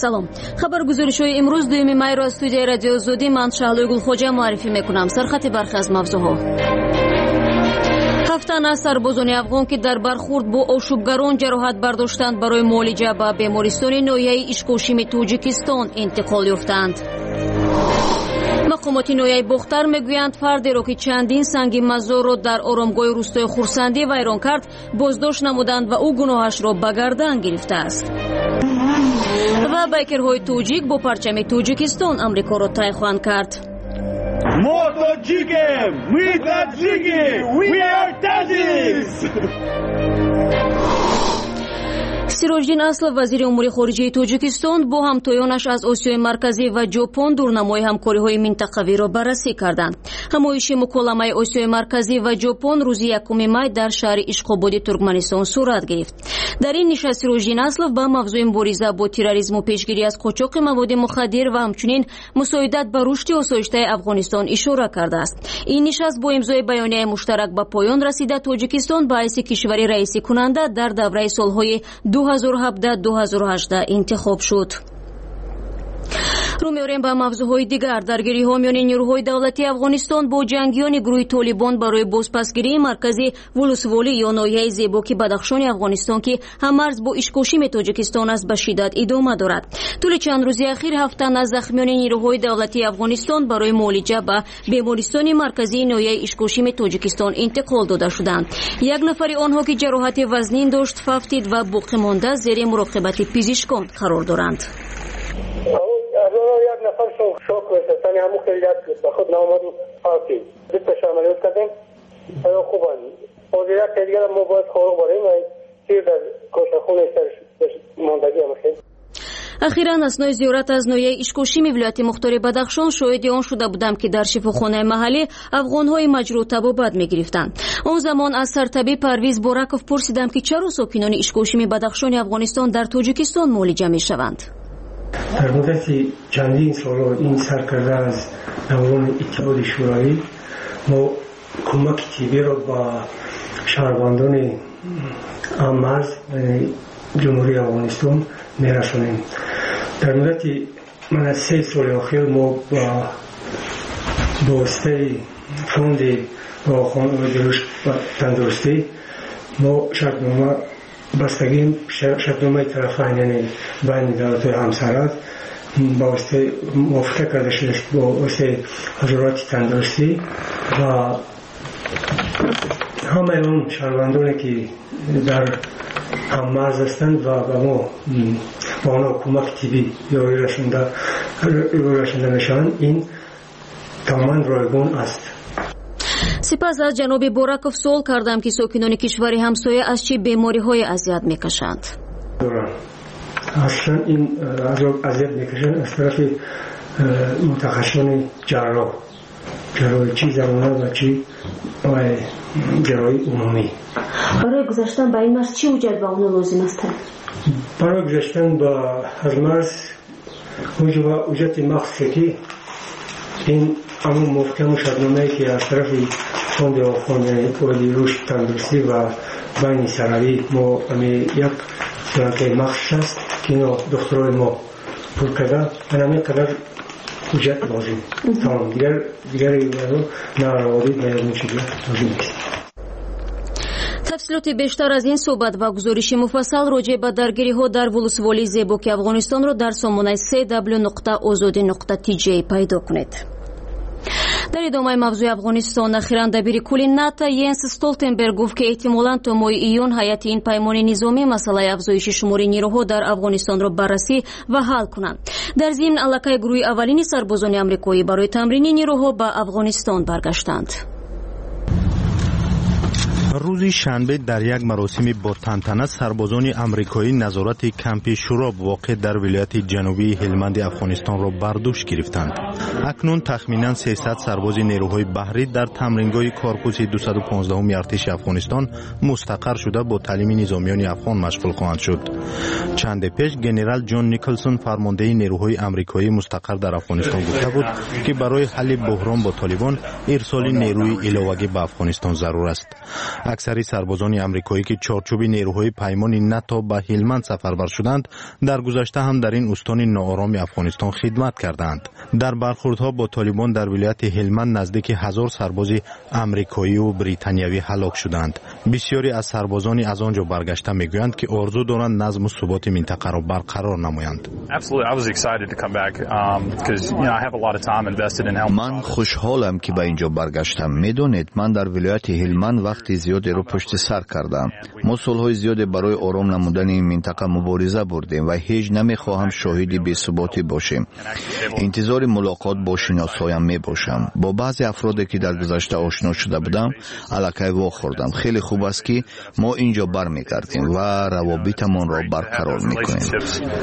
салом. Хабаргузоришҳои имрӯз 2 майро аз студияи радио Озодӣ ман Шаҳлои Гулхоҷа муаррифӣ мекунам. Сархати бархи аз мавзӯъҳо. ҳафтан аз сарбозони афғон ки дар бархурд бо ошӯбгарон ҷароҳат бардоштанд барои муолиҷа ба бемористони ноҳияи Ишкошими Тоҷикистон интиқол ёфтанд. мақомоти ноҳияи Бохтар мегӯянд фардеро ки чандин санги мазорро дар оромгоҳи рӯстои Хурсандӣ вайрон кард боздошт намуданд ва ӯ гуноҳашро ба гардан гирифтааст. ва байкерҳои тоҷик бо парчами Тоҷикистон амрикоро тай хоҳанд кард. мо тоҷикем, мы таҷики, we are Tajiks. Сироҷдин Аслов, вазири умури хориҷии Тоҷикистон, бо ҳамтоёнаш аз Осиёи марказӣ ва Ҷопон дурнамои ҳамкориҳои минтақавиро баррасӣ карданд. ҳамоиши муколамаи Осиёи марказӣ ва Ҷопон рӯзи 1 май дар шаҳри Ишқободи Туркманистон сурат гирифт. Дар ин нишаст Сироҷдин Аслов ба мавзӯи мубориза бо терроризму пешгирӣ аз қочоқи маводи мухаддир ва ҳамчунин мусоидат ба рушди осоиштаи Афғонистон ишора кардааст. Ин нишаст бо имзои байонияи муштарак ба поён расида Тоҷикистон ба ҳайси кишвари раиси кунанда дар давраи солҳои 2017-2018 интихоб шуд. рӯ меорем ба мавзӯъҳои дигар. даргириҳо миёни нирӯҳои давлатии Афғонистон бо ҷангиёни гурӯҳи Толибон барои бозпасгирии маркази Вулусволи ё ноҳияи Зебоки Бадахшони Афғонистон ки ҳаммарз бо Ишкошими Тоҷикистон аст ба шиддат идома дорад. тӯли чанд рӯзи ахир ҳафтан аз захмиёни нирӯҳои давлатии Афғонистон барои муолиҷа ба бемористони марказии ноҳияи Ишкошими Тоҷикистон интиқол дода шуданд. Як нафари онҳо ки ҷароҳати вазнин дошт фавтид ва боқимонда зери муроқибати пизишкон қарор доранд. یک نفر شوک ورسستانی همو خیلیت به خود نامد فاکی بیتش عملیات کردیم خوبان وزیرت دیگر ما باید خورو بریم و تیر در کوشخونه ماندگی هم خیلی. ахиран аснои зиёрат аз ноҳияи Ишкошими вилояти Мухтори Бадахшон шоҳиди он шуда будам ки дар шифохонаи маҳаллӣ афғонҳои маҷрӯҳ табобат мегирифтанд. он замон аз сартабиб Парвиз Бораков пурсидам ки чаро сокинони Ишкошими Бадахшони Афғонистон дар Тоҷикистон муолиҷа мешаванд. در مدت چندین سال این سرکرده از نوان اتحاد شوروی ما کمک طبی را با شهروندان مرز جمهوری افغانستان میرسانیم. در مدت من از 3 سال اخیر ما با واسطه فوند با جلوش تندرستی ما شرطنامه بستگیم شرطنامه طرفین یعنی بین دولت‌های همسرات با واسطه موافقت کرده شده با واسطه حضورات تندرستی و همه اون شهروندانی که در هممرز هستند و به ما با آنها کمک طبی یاری رسانده میشوند این تماما رایگان است. сипас аз ҷаноби Бораков суол кардам ки сокинони кишвари ҳамсоя аз чӣ бемориҳое азият мекашанд. аслан ин азият мекашанд аз тарафи мутахассисони ҷарроҳӣ чӣ зарона ва чӣ ҷарроҳии умумӣ. барои гузаштан ба ин марз чӣ ҳуҷҷат ба онҳо лозим аст? барои гузаштан аз марз ҳуҷҷати махсусе ки ин ҳамон муҳкаму шартномае ки аз тарафи фонди офони оили рушд тандурустӣ ва байни саравӣ мо як сӯратаи махсус аст ки ино духтурои мо пур карда ҳамин қадар ҳуҷҷат лозим тамом дигари навароводӣ ба ягон чиз лозим нест. тафсилоти бештар аз ин суҳбат ва гузориши муфассал роҷеъ ба даргириҳо дар Вулусволи Зебоки Афғонистонро дар сомонаи cw.ozodi.tj пайдо кунед. дар идомаи мавзӯи Афғонистон ахиран дабири кулли НАТО Йенс Столтенберг гуфт ки эҳтимолан то моҳи июн ҳайати ин паймони низомӣ масъалаи афзоиши шумори нирӯҳо дар Афғонистонро баррасӣ ва ҳал кунанд. дар зимн аллакай гурӯҳи аввалини сарбозони амрикоӣ барои тамрини нирӯҳо ба Афғонистон баргаштанд. рӯзи шанбе дар як маросими бо тантана сарбозони амрикоӣ назорати кампи Шуроб воқеъ дар вилояти ҷанубии ҳелманди Афғонистонро бардӯш гирифтанд. اکنون تخمینا 300 سرباز نیروهای بحری در تمرینگاه کارپوس 215 ارتش افغانستان مستقر شده با تعلیم نظامیان افغان مشغول خواهند شد. چند پیش گنرال جان نیکلسون فرمانده نیروهای آمریکایی مستقر در افغانستان گفته بود که برای حل بحران با طالبان ارسال نیروی علاوه‌ای به افغانستان ضرور است. اکثر سربازان آمریکایی که چارچوب نیروهای پیمان ناتو به هلمند سفربر شدند در گذشته هم در این استان ناآرام افغانستان خدمت کردند. در برخوردها با طالبان در ولایت هلمند نزدیک 1000 سرباز آمریکایی و بریتانیایی هلاک شدند. بسیاری از سربازان از آنجا برگشته میگویند که آرزو دارند نظم و ثبات منطقه را برقرار نمایند. من خوشحالم که به اینجا برگشتم. میدونید من در ولایت هلمند وقت زیادی رو پشت سر کردم. ما سالهای زیادی برای آرام نمودن این منطقه مبارزه بردیم و هیچ نمیخواهم شاهد بی‌ثباتی باشیم. انتظار ملاقات با شناسایم میباشم. با بعضی افرادی که در گذشته آشنا شده بودم الکی واخوردم. خیلی خوب است که ما اینجا برمیگردیم و روابطمان را برقرار میکنیم.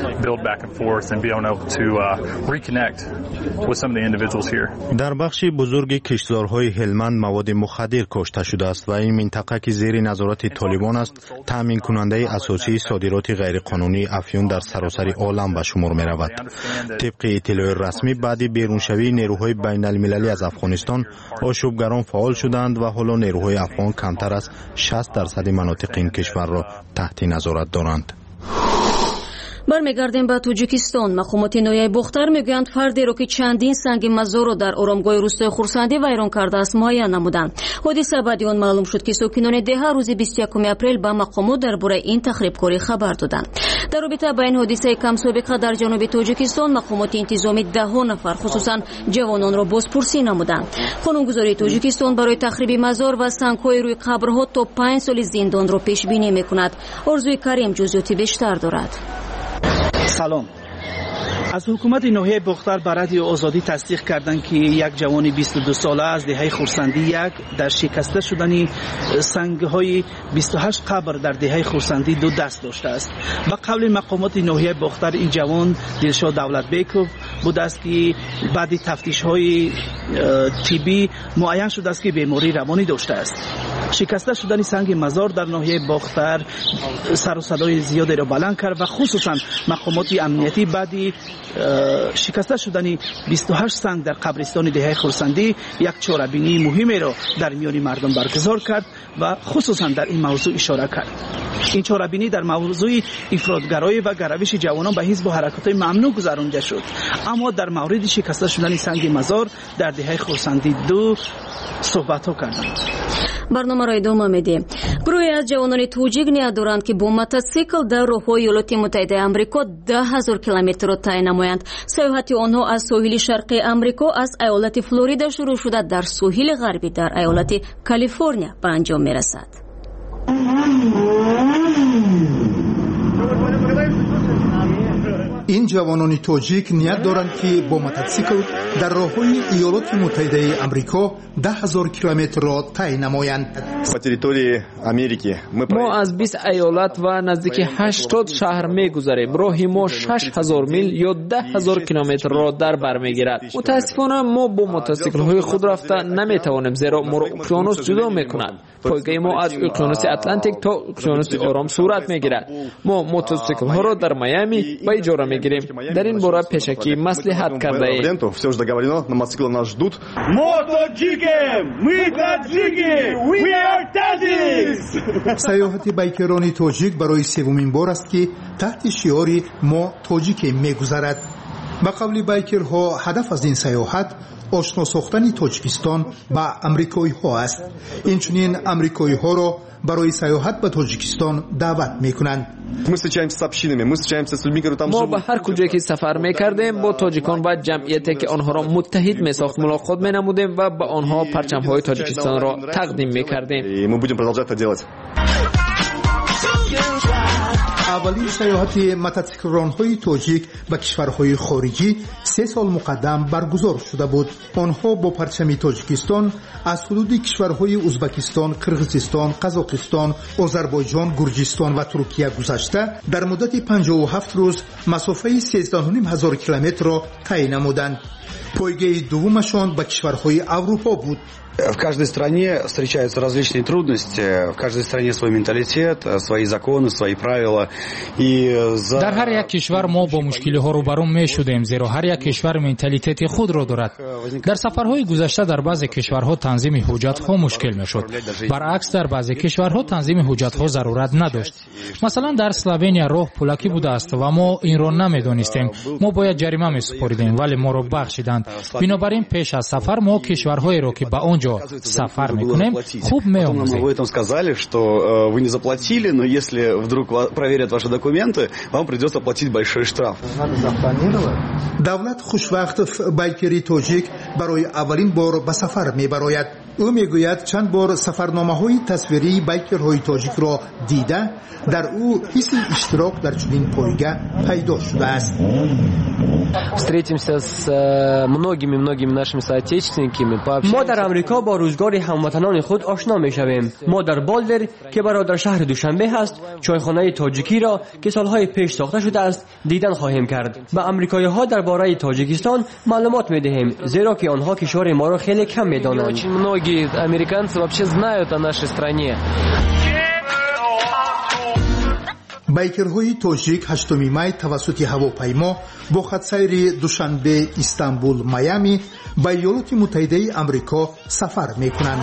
در بخش بزرگ کشتزارهای هلمند مواد مخدر کشته شده است و این منطقه که زیر نظارت طالبان است تامین کننده اساسی صادرات غیرقانونی افیون در سراسر عالم به شمار می رود. طبق اطلاع رسمی بعد بیرونشوی نیروهای بین المللی از افغانستان آشوبگران فعال شدند و حالا نیروهای افغان کمتر از 60% مناطق این کشور را تحت نظارت دارند. برمیگردیم به تاجیکستان. مقامات ناحیه بختر میگویند فردی را که چندین سنگ مزار را در آرامگاه روستای خورسندی ویران کرده است معین نمودند. حادثه بعد آن معلوم شد که ساکنان دهه روز 21 اپریل به مقامات درباره این تخریبکاری خبر دادند. در رابطه با این حادثه کم سابقه در جنوب تاجیکستان مقامات انتظامی 10 نفر خصوصا جوانان را بازپرسی نمودند. قانونگذاری تاجیکستان برای تخریب مزار و سنگ‌های روی قبرها تا 5 سال زندان را پیش بینی می‌کند. آرزوی کریم جزئیات بیشتر دارد. سلام. از حکومت ناحیه بختر برای آزادی تصدیق کردند که یک جوان 22 ساله از دهه خورسندی یک در شکسته شدن سنگ‌های 28 قبر در دهه خورسندی 2 دست داشته است. به قول مقامات ناحیه بختر این جوان دلشاد دولتبیکوف بوده است که بعد تفتیش‌های طبی معین شده است که بیماری روانی داشته است. شکسته شدن سنگ مزار در ناحیه بختر سر و صدای زیادی را بلند کرد و خصوصا مقامات امنیتی بعدی شکسته شدن 28 سنگ در قبرستان دهه خورسندی یک چاره‌بینی مهمی را در میان مردم برگزار کرد و خصوصا در این موضوع اشاره کرد. این چاره‌بینی در موضوع افراطگرایی و گروش جوانان به حزب و حرکات ممنوع گذرانده شد، اما در مورد شکسته شدن سنگ مزار در دهه خورسندی 2 صحبت‌ها کردند. برنامه را ادامه میدیم. گروهی از جوانان توجیک نیا دارند که با موتورسیکل در راههای ایالات متحده آمریکا 10,000 کیلومتر را طی نمایند. سیاحت آنها از ساحل شرقی آمریکا از ایالت فلوریدا شروع شده در ساحل غربی در ایالت کالیفرنیا به انجام میرسد. این جوانان تاجیک نیت دارند که با موتورسیکل در راههای ایالات متحده آمریکا 10,000 کیلومتر را طی نمایند. ما از 20 ایالت و نزدیک 80 شهر می‌گذریم. راه ما 6,000 میل یا 10,000 کیلومتر را در بر می‌گیرد. متاسفانه ما با موتورسیکل‌های خود رفته نمی‌توانیم زیرا ما را اقیانوس جدا می‌کند. پایگاه ما از اقیانوس اتلانتیک تا اقیانوس آرام صورت می‌گیرد. ما موتورسیکل‌ها را در میامی به اجاره می‌گیریم. در این باره پیشکی مصلحت کرده ایم. سیاحت بایکران تاجیک برای سومین بار است که تحت شعار ما تاجیک می‌گذرد. به قول بایکرها هدف از این سیاحت آشنا ساختن تاجیکستان با امریکایی‌ها است. اینچنین امریکایی‌ها را برای سیاحت به تاجیکستان دعوت می‌کنند. ما به هر کجایی که سفر می‌کردیم با تاجیکان و جمعیتی که آنها را متحد می‌ساخت ملاقات می‌نمودیم و به آنها پرچم‌های تاجیکستان را تقدیم می‌کردیم. اولین سیاحت موتورسیکلران‌های تاجیک به کشورهای خارجی 3 سال مقدم برگزار شده بود. آنها با پرچم تاجیکستان از حدود کشورهای ازبکستان، قرقیزستان، قزاقستان، آذربایجان، گرجستان و ترکیه گذشته در مدت 57 روز مسافه 13,500 کیلومتر را طی نمودند. پایگاه دومشان به کشورهای اروپا بود. В каждой стране встречаются различные трудности, в каждой стране свой менталитет, свои законы, свои правила. در هر یک کشور ما با مشکل‌ها روبرو می‌شدیم، زیرا هر یک کشور مентالیتت خود را دارد. در سفرهای گذشته در بعضی کشورها تنظیم حجت‌ها مشکل می‌شد. برعکس در بعضی کشورها تنظیم حجت‌ها ضرورت نداشت. مثلا در اسلوونیا راه پولکی بوده است و ما این را نمی‌دانستیم. ما باید جریمه می‌سپردیم ولی ما را بخشیدند. بنابراین پیش از سفر ما کشورهایی را که به آنجا سفر میکنیم خوب می‌آموزیم. Вы там сказали, что вы не заплатили, но если вдруг проверят ваши документы, вам придется платить большой штраф. دولت خوشوقت بایکری تاجیک برای اولین بار به سفر می‌براید. او میگوید چند بار سفرنامه‌های تصویری بایکرهای تاجیک را دیده، در او حس اشتراک در چنین پایگاه پیدا شده است. ما در امریکا با روزگار هموطنان خود آشنا می‌شویم. ما در بالدر که برادر شهر دوشنبه هست، چایخانه تاجیکی را که سالهای پیش ساخته شده است دیدن خواهیم کرد. به آمریکایی‌ها درباره تاجیکستان معلومات می‌دهیم، زیرا که آنها کشور ما را خیلی کم می‌دانند. Американцы вообще знают о нашей стране. بایکرهای تاجیک 8 می توسط هواپیما با خطسیر دوشنبه استانبول میامی به ایالات متحده آمریکا سفر میکنند.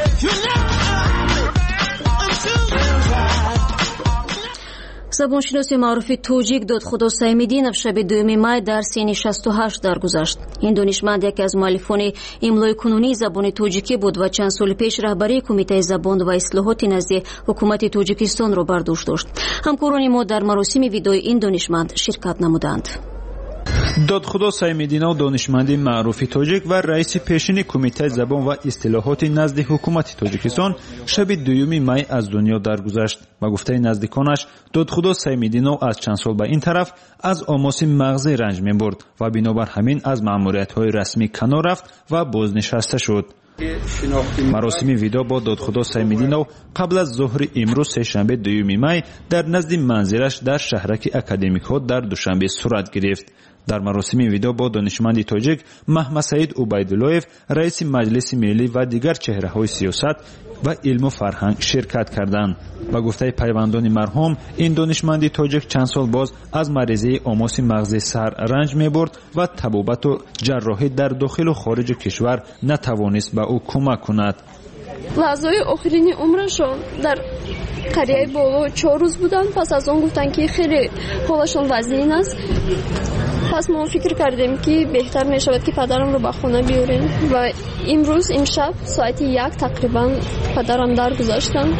زبانشناس معروف توجیک دادخدا سیمیدینов شب 2 می در سن 68 درگذشت. این دانشمند یکی از مؤلفان املای کنونی زبان توجیکی بود و چند سال پیش رهبری کمیته زبان و اصلاحات نزد حکومت توجیکستان را بر دوش داشت. همکاران ما در مراسم ویدای این دانشمند شرکت نمودند. دادخدا سیمیدینov دانشمند معروف تاجیک و رئیس پیشین کمیته زبان و اصلاحات نزد حکومت تاجیکستان شب 2 می از دنیا درگذشت. با گفته نزدیکانش دادخدا سیمیدینov از چند سال به این طرف از آماس مغزی رنج می‌برد و بنابر همین از مأموریت‌های رسمی کنار رفت و بازنشسته شد. مراسم ویدا با دادخدا سیمیدینov قبل از ظهر امروز سه‌شنبه 2 می در نزد منزلش در شهرک اکادمیک‌ها در دوشنبه صورت گرفت. در مراسم ویدا با دانشمند تاجیک محمد سعید عبیدالله‌یف رئیس مجلس ملی و دیگر چهره‌های سیاست و علم و فرهنگ شرکت کردند. با گفته پیوندان مرحوم این دانشمند تاجیک چند سال باز از مریضی آماس مغزی سر رنج می‌برد و طبابت و جراحی در داخل و خارج کشور نتوانست به او کمک کند. لحظه‌های آخرین عمرشون در قریه بالو 4 روز بودن. پس از اون گفتن که خیلی حالشون وضعین است. پس ما فکر کردیم که بهتر میشود که پدرم رو به خونه بیاریم و امروز امشب ساعت 1 تقریبا پدرم درگذشتن.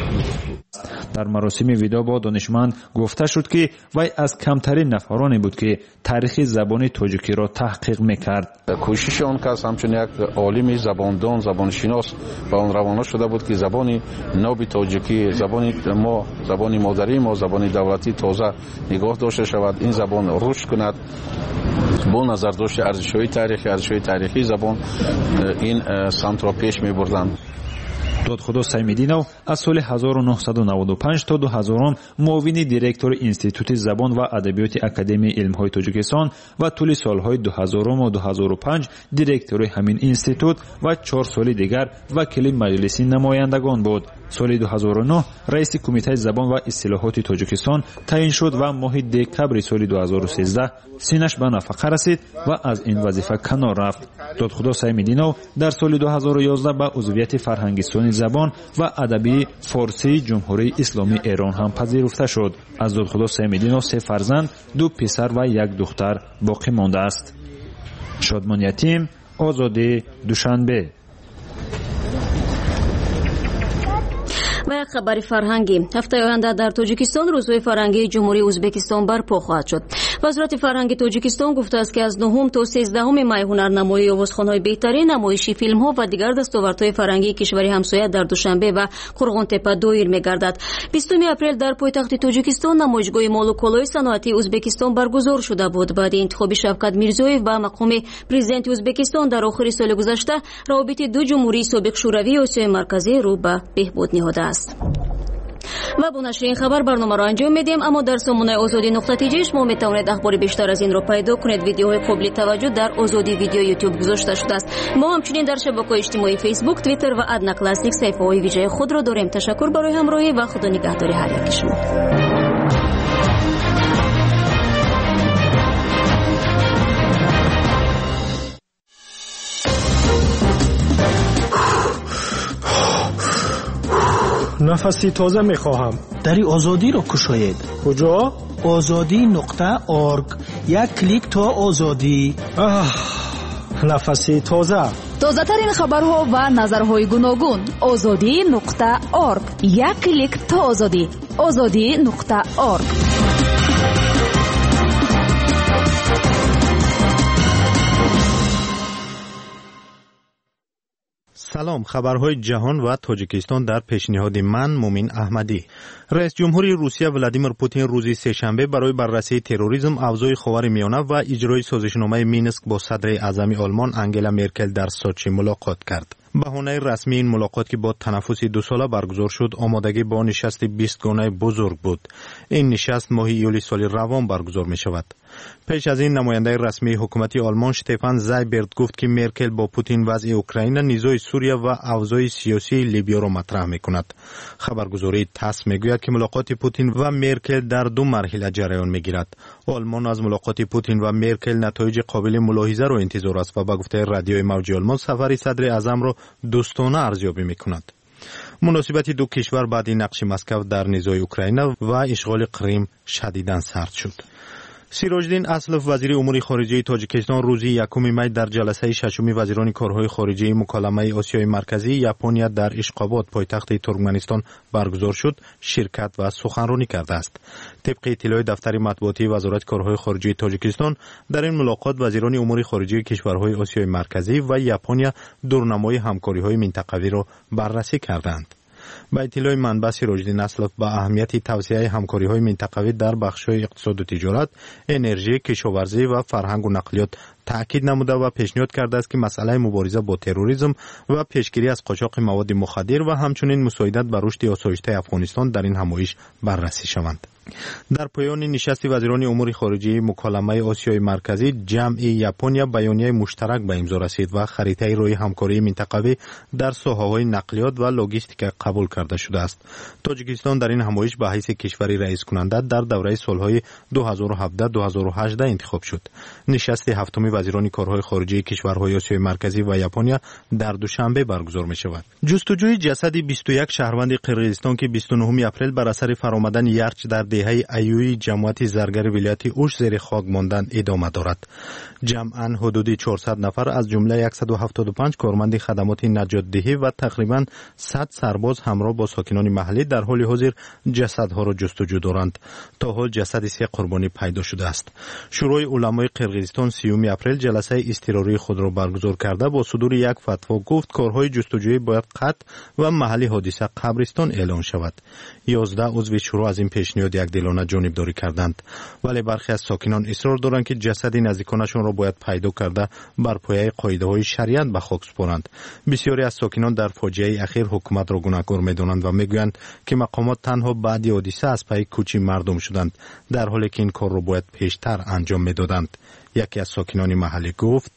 در مراسم ویدا با دانشمند گفته شد که وی از کمترین نفرانی بود که تاریخ زبان تاجیکی را تحقیق میکرد. کوشش آن کس همچون یک عالم زباندان، زبانشناس و آن روانه شده بود که زبان ناب تاجیکی، زبان مادری ما، زبان دولتی تازه نگاه داشته شود، این زبان رشد کند. با نظر داشت ارزش‌های تاریخی زبان این سمت را پیش می‌بردند. دادخدا سیمیدینov از سال 1995 تا 2000 معاون دیرکتور انستیتوت زبان و ادبیات اکادمی علم‌های تاجیکستان و طول سال‌های 2000 و 2005 دیرکتور همین انستیتوت و 4 سال دیگر وکیل مجلس نمایندگان بود. سال 2009 رئیس کمیته زبان و اصلاحات تاجیکستان تعیین شد و ماه دکبر سال 2013 سینش به نفقه رسید و از این وظیفه کنار رفت. دادخدا سیمیدینov در سال 2011 به عضویت فرهنگستان زبان و ادبی فارسی جمهوری اسلامی ایران هم پذیرفته شد. از دادخدا سیمیدینov 3 فرزند، 2 پسر و 1 دختر باقی مانده است. شادمان یتیم، آزادی، دوشنبه. و یک خبر فرهنگی. هفته آینده در تاجیکستان روزهای فرهنگی جمهوری ازبکستان برپا خواهد شد. وزارت فرهنگ تاجیکستان گفته است که از 9 تا 13 می هنرنمایی آوازخوان‌های بهترین، نمایشی فیلم‌ها و دیگر دستاوردهای فرهنگی کشوری همسایه در دوشنبه و قرغن‌تپه دایر می‌گردد. 20 اپریل در پایتخت تاجیکستان نمایشگاه مال و کالای صنعتی ازبکستان برگزار شده بود. بعد انتخاب شفقت میرزویف به مقام پرزیدنت ازبکستان در آخر سال گذشته، روابط دو جمهوری سابق شوروی و آسیای مرکزی رو به بهبود نهاده است. و با نشر این خبر برنامه را انجام میدیم، اما در سامانه آزادی نقطه تیجی شما میتوانید اخبار بیشتر از این را پیدا کنید. ویدیوهای قابل توجه در آزادی ویدیو یوتیوب گذاشته شده است. ما همچنین در شبکه‌های اجتماعی فیسبوک، توییتر و ادنا کلاسیک صفحه‌های ویژه خود را داریم. تشکر برای همراهی و خدا نگهداری هر یک شما. نفسی تازه میخواهم. دری آزادی را کشاید. کجا؟ azadi.org. یک کلیک تا آزادی. نفسی تازه. تازه ترین خبرها و نظرهای گوناگون. azadi.org. یک کلیک تا آزادی. azadi.org. سلام، خبرهای جهان و تاجیکستان در پیشنهاد من مومین احمدی. رئیس جمهوری روسیه ولادیمیر پوتین روز سه‌شنبه برای بررسی تروریسم، اوضاع خاورمیانه و اجرای سازشنامه مینسک با صدر اعظم آلمان انگلا مرکل در سوچی ملاقات کرد. بهانه رسمی این ملاقات که با تنفس 2 ساله برگزار شد، آمادگی با نشست 20 گانه بزرگ بود. این نشست ماه ایولی سال روان برگزار می شود. پیش از این نماینده رسمی حکومت آلمان شتفان زایبرد گفت که مرکل با پوتین وضع اوکراین، نیزای سوریه و اوضاع سیاسی لیبیا را مطرح می کند. خبرگزاری تاس می گوید که ملاقات پوتین و مرکل در 2 مرحله جریان می گیرد. آلمان از ملاقات پوتین و مرکل نتایج قابل ملاحظه را انتظار است و با گفته رادیوی موج آلمان سفر صدر اعظم را دوستانه ارزیابی می کند. مناسبت دو کشور بعد نقش مسکو در نیزای اوکراین و اشغال کریم شدیداً سرد شد. سیراجدین اسلف وزیر امور خارجه تاجیکستان روز 1 می در جلسه ششمی وزیران کارهای خارجه مکالمه آسیای مرکزی یاپونیا در اشقاباد پایتخت ترکمنستان برگزار شد شرکت و سخنرانی کرده است. طبق اطلاع دفتر مطبوعاتی وزارت کارهای خارجه تاجیکستان، در این ملاقات وزیران امور خارجه کشورهای آسیای مرکزی و یاپونیا دورنمای همکاری‌های منطقوی را بررسی کردند. با اطلاع منبع سیراجدین اسلف با اهمیت توسعه همکاری‌های منطقوی در بخش‌های اقتصاد و تجارت، انرژی، کشاورزی و فرهنگ و نقلیات تأکید نموده و پیشنهاد کرده است که مسئله مبارزه با تروریسم و پیشگیری از قاچاق مواد مخدر و همچنین مساعدت بر رشد آسایشته افغانستان در این همایش بررسی شوند. در پایان نشست وزیران امور خارجه مکالمه آسیای مرکزی، جمع یاپونیا بیانیه مشترک به امضا رسید و خریطه روی همکاری منطقوی در ساحه‌های نقلیات و لوجستیک قبول کرده شده است. تاجیکستان در این همایش به حیث کشوری رئیس کننده در دوره سالهای 2017-2018 انتخاب شد. نشست هفتم وزیران کارهای خارجه کشورهای آسیای مرکزی و یاپونیا در دوشنبه برگزار می شود. جستجوی جسد 21 شهروند قرقیزستان که 29 اپریل بر اثر فرآمدن یرچ در دهه ایوی جماعت زرگر ولایت اوش زیر خاک ماندن ادامه دارد. جمعاً حدود 400 نفر از جمله 175 کارمند خدمات نجات دهی و تقریباً 100 سرباز همراه با ساکنان محلی در حال حاضر جسدها را جستجو دارند. تا حال جسد 3 قربانی پیدا شده است. شورای علمای قرقیزستان 30 اپریل جلسه اضطراری خود را برگزار کرده با صدور یک فتوا گفت کارهای جستجویی باید قطع و محل حادثه قبرستان اعلام شود. 11 عضو شورا از این پیشنهاد یکدلانه جانبداری کردند، ولی برخی از ساکنان اصرار دارند که جسد نزدیکانشان را باید پیدا کرده بر پایه قاعده‌های شریعت به خاک سپارند. بسیاری از ساکنان در فاجعه اخیر حکومت را گناهکار می‌دانند و میگویند که مقامات تنها بعد حادثه از پای کوچی مردم شدند، در حالی که این کار را باید پیشتر انجام می‌دادند. یکی از ساکنان محلی گفت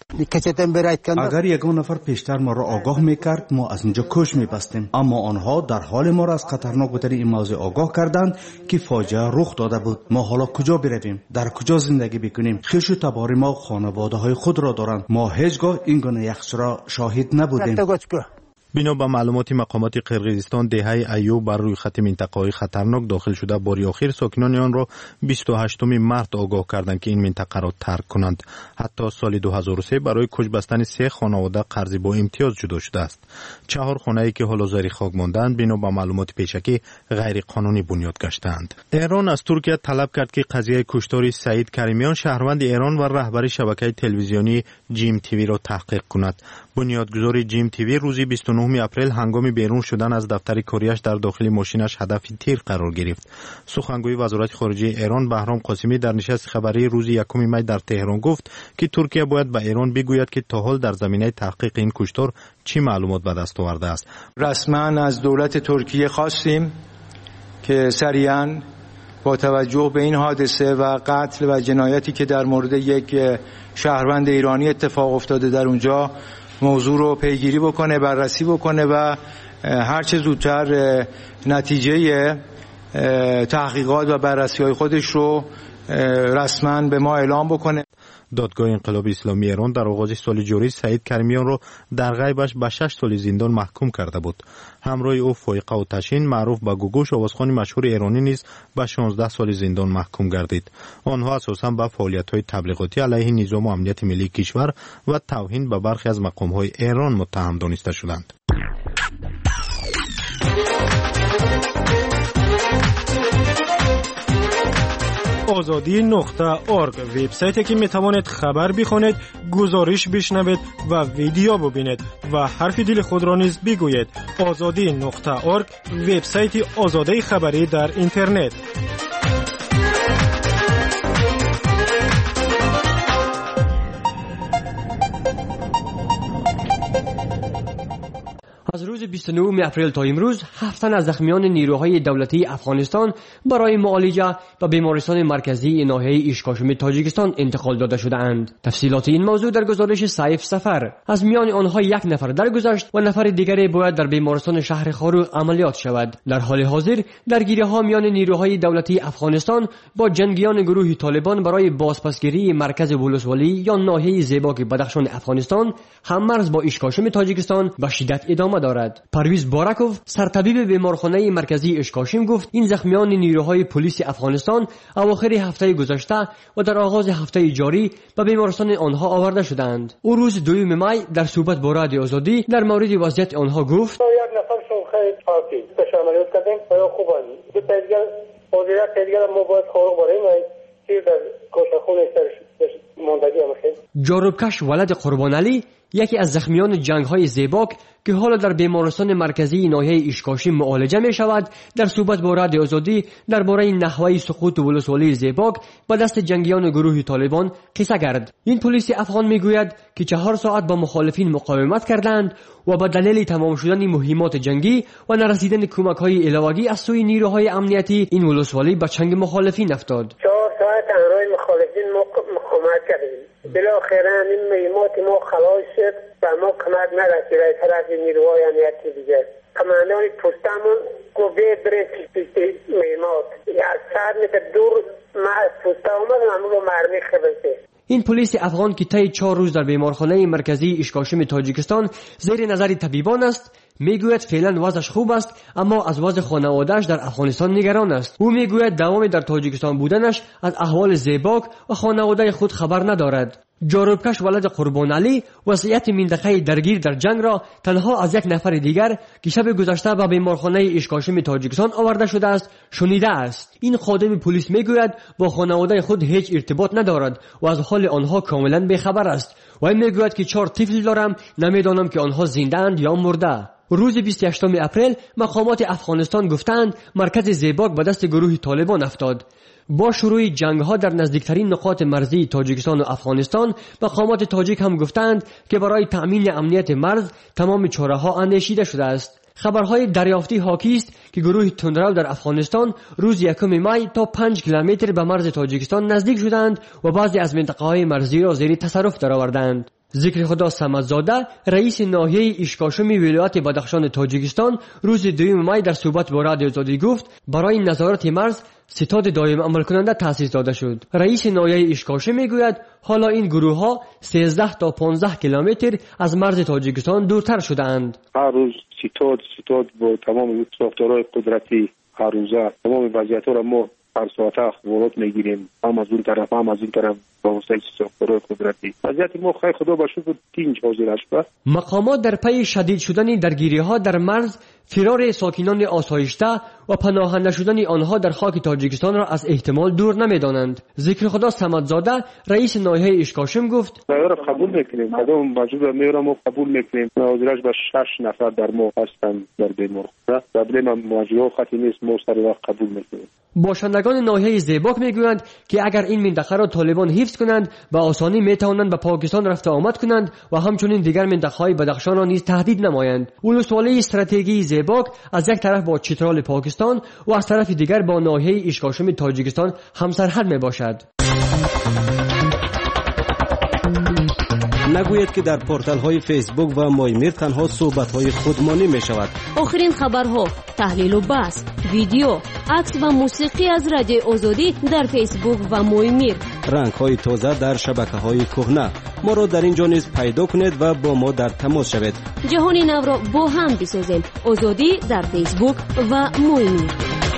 اگر یگان نفر پیشتر ما را آگاه میکرد ما از اینجا کش میبستیم، اما آنها در حال ما را از خطرناک بودن این موضوع آگاه کردند که فاجعه رخ داده بود. ما حالا کجا برویم؟ در کجا زندگی بکنیم؟ خویش و تبار ما خانواده های خود را دارند. ما هیچگاه این گونه یخچال را شاهد نبودیم. بنا به معلومات مقامات قرقیزستان، دهه ایوب بر روی خط منطقه‌های خطرناک داخل شده. باری آخر ساکنان آن را 28 مارس آگاه کردند که این منطقه را ترک کنند. حتی سال 2003 برای کش بستن 3 خانواده قرضی با امتیاز جدا شده است. 4 خانه‌ای که حالا زیر خاک ماندند بنا به معلومات پیشکی غیر قانونی بنیاد گشتند. ایران از ترکیه طلب کرد که قضیه کشتار سعید کریمیان شهروند ایران و رهبر شبکه تلویزیونی جیم تیوی را تحقیق کند. بنیادگذار جیم تیوی روز 29 اپریل هنگام بیرون شدن از دفتر کاریش در داخل ماشینش هدف تیر قرار گرفت. سخنگوی وزارت خارجه ایران بهرام قاسمی در نشست خبری روز 1 می در تهران گفت که ترکیه باید به ایران بگوید که تا حال در زمینه تحقیق این کشتار چی معلومات به دست آورده است. رسما از دولت ترکیه خواستیم که سریعاً با توجه به این حادثه و قتل و جنایتی که در مورد یک شهروند ایرانی اتفاق افتاده در اونجا موضوع رو پیگیری بکنه، بررسی بکنه و هر چه زودتر نتیجه تحقیقات و بررسی‌های خودش رو رسما به ما اعلام بکنه. دادگاه انقلاب اسلامی ایران در آغاز سال جاری سعید کریمیان را در غیبش به 6 سال زندان محکوم کرده بود. همراه او فایقه آتشین معروف به گوگوش آوازخوان مشهور ایرانی نیز به 16 سال زندان محکوم گردید. آنها اساساً به فعالیت‌های تبلیغاتی علیه نظام و امنیت ملی کشور و توهین به برخی از مقام‌های ایران متهم دانسته شدند. azadi.org وبسایتی که میتوانید خبر بخونید، گزارش بشنوید و ویدیو ببینید و حرف دل خود را نیز بگویید. azadi.org وبسایت آزادی خبری در اینترنت. از روز 29 اپریل تا امروز 7 تن از زخمیان نیروهای دولتی افغانستان برای معالجه به بیمارستان مرکزی ناحیه ایشکاشم تاجیکستان انتقال داده شده‌اند. تفصیلات این موضوع در گزارش سیف سفر. از میان آنها 1 نفر درگذشت و نفر دیگری باید در بیمارستان شهر خاروق عملیات شود. در حال حاضر درگیری‌ها میان نیروهای دولتی افغانستان با جنگیان گروه طالبان برای بازپسگیری مرکز ولسوالی یا ناحیه زیباک بدخشان افغانستان هم‌مرز با ایشکاشم تاجیکستان به شدت ادامه دارد. پرویز بارکوف سرطبیب بیمارخانه مرکزی اشکاشم گفت این زخمیان نیروهای پلیس افغانستان اواخر هفته گذشته و در آغاز هفته جاری به بیمارستان آنها آورده شدند. او روز 2 می در صحبت با رادیو آزادی در مورد وضعیت آنها گفت: یک نفرشون خیلی عالی بهش عملیات کردیم و خوبن. دو تا دیگه ما باید خارق بریم که در کوشخونه ماندگی هم. جاروبکش ولد قربان علی یکی از زخمیان جنگ‌های زیباک که حالا در بیمارستان مرکزی ناحیه ایشکاشم معالجه می شود در صحبت با رادیو آزادی درباره نحوه سقوط ولسوالی زیباک به دست جنگیان گروه طالبان قصه کرد. این پلیس افغان می گوید که 4 ساعت با مخالفین مقاومت کردند و به دلیل تمام شدن مهمات جنگی و نرسیدن کمک‌های علاوه‌ای از سوی نیروهای امنیتی این ولسوالی به چنگ مخالفین افتاد. 4 ساعت همراه مخالفین مقاومت کردیم. بالاخره این مهمات ما خلاص شد و ما کمک نرسید از طرف نیروهای امنیتی دیگه. کماندان پستمون گفته برید پیش مهمات. 100 متر دور ما از پسته اومدم همون رو مرمی خبرده. این پلیس افغان که طی 4 روز در بیمارخانه مرکزی ایشکاشم تاجیکستان زیر نظر طبیبان است میگوید فعلا وضعش خوب است اما از وضع خانواده‌اش در افغانستان نگران است. او میگوید دوام در تاجیکستان بودنش از احوال زیباک و خانواده خود خبر ندارد. جاروبکش ولد قربان علی وضعیت منطقه درگیر در جنگ را تنها از 1 نفر دیگر که شب گذشته به بیمارخانه ایشکاشم تاجیکستان آورده شده است شنیده است. این خادم پلیس میگوید با خانواده خود هیچ ارتباط ندارد و از حال آنها کاملا بیخبر است و میگوید که 4 طفل دارم، نمیدانم که آنها زنده اند یا مرده. روز 28 اپریل مقامات افغانستان گفتند مرکز زیباک به دست گروه طالبان افتاد. با شروع جنگ‌ها در نزدیکترین نقاط مرزی تاجیکستان و افغانستان مقامات تاجیک هم گفتند که برای تأمین امنیت مرز تمام چاره‌ها اندیشیده شده است. خبرهای دریافتی حاکی است که گروه تندرو در افغانستان روز 1 می تا 5 کیلومتر به مرز تاجیکستان نزدیک شدند و بعضی از منطقه‌های مرزی را زیر تصرف درآوردند. ذکر خدا صمدزاده رئیس ناحیه اشکاشمی ولایت بدخشان تاجیکستان روز 2 می در صحبت با رادیو آزادی گفت برای نظارت مرز ستاد دایم عمل کننده تأسیس داده شد. رئیس ناحیه اشکاشم میگوید حالا این گروه ها 13 تا 15 کیلومتر از مرز تاجیکستان دورتر شده اند. هر روز ستاد با تمام ساختارهای قدرتی هر روزه تمام وضعیت را ما هر ساعت اخبارات میگیریم، هم از اون طرف هم از این طرف با وسایل ساختارهای قدرتی. وضعیت ما خیر خدا با شکر تینج حاضر است. مقامات در پی شدید شدن درگیری ها در مرز فرار ساکنان آسایشته و پناهنده شدن آنها در خاک تاجیکستان را از احتمال دور نمیدانند. ذکر خدا صمدزاده رئیس ناحیه اشکاشم گفت را قبول میکنیم، قدم موجود میرم و قبول میکنیم. ناظرش با 6 نفر در ما هستند در بیمار. پرابلم موجود خاطی نیست، ما سر وقت قبول میکنیم. باشندگان ناحیه زیباک میگویند که اگر این منطقه را طالبان حفظ کنند به آسانی میتوانند به پاکستان رفت آمد کنند و همچنین دیگر منطقه‌های بدخشان را نیز تهدید نمایند. ولسوالی استراتژی زیباک از یک طرف با چترال پاکستان و از طرف دیگر با ناحیه اشکاشم تاجیکستان همسرحد میباشد. نگوید که در پورتال های فیسبوک و مایمیر تنها صحبت های خودمانی می شود. آخرین خبرها، تحلیل و بحث، ویدیو، عکس و موسیقی از رادیو آزادی در فیسبوک و مایمیر. رنگ های تازه در شبکه های کهنه. ما را در اینجا نیز پیدا کنید و با ما در تماس شوید. جهان نو را با هم بسازیم. آزادی در فیسبوک و مایمیر.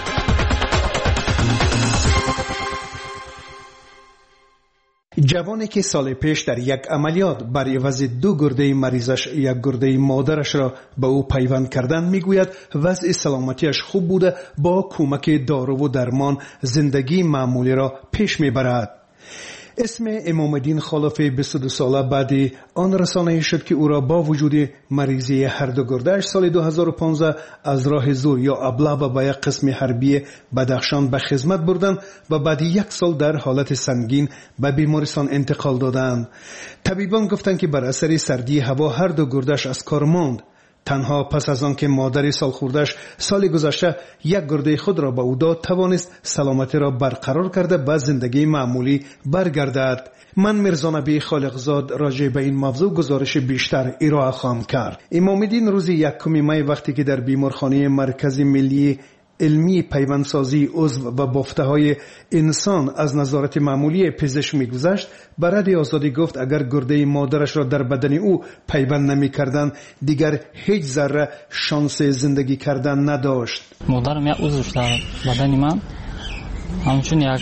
جوانی که سال پیش در یک عملیات بر عوض 2 گرده مریضش یک گرده مادرش را به او پیوند کردند میگوید وضع سلامتیش خوب بوده، با کمک دارو و درمان زندگی معمولی را پیش میبرد. اسم امام الدین خلافی 22 ساله بعد آن رسانه شد که او را با وجود مریضی هر دو گرده‌اش سال 2015 از راه زور یا ابلابا به یک قسم حربی بدخشان به خدمت بردند و بعد 1 سال در حالت سنگین به بیمارستان انتقال دادند. طبیبان گفتند که بر اثر سردی هوا هر دو گرده‌اش از کار ماند. تنها پس از آن که مادر سالخورده‌اش سال گذشته یک گرده خود را به او داد توانست سلامتی را برقرار کرده به زندگی معمولی برگردد. من میرزا نبی خالقزاد راجع به این موضوع گزارش بیشتر ارائه خواهم کرد. امام الدین روز 1 می وقتی که در بیمارخانه مرکزی ملی علمی پیوندسازی عضو و بافته‌های انسان از نظارت معمولی پزشک می‌گذشت، به رادیو آزادی گفت اگر گرده مادرش را در بدن او پیوند نمی‌کردند دیگر هیچ ذره شانس زندگی کردن نداشت. مادرم یک عضو در بدن من همچون یک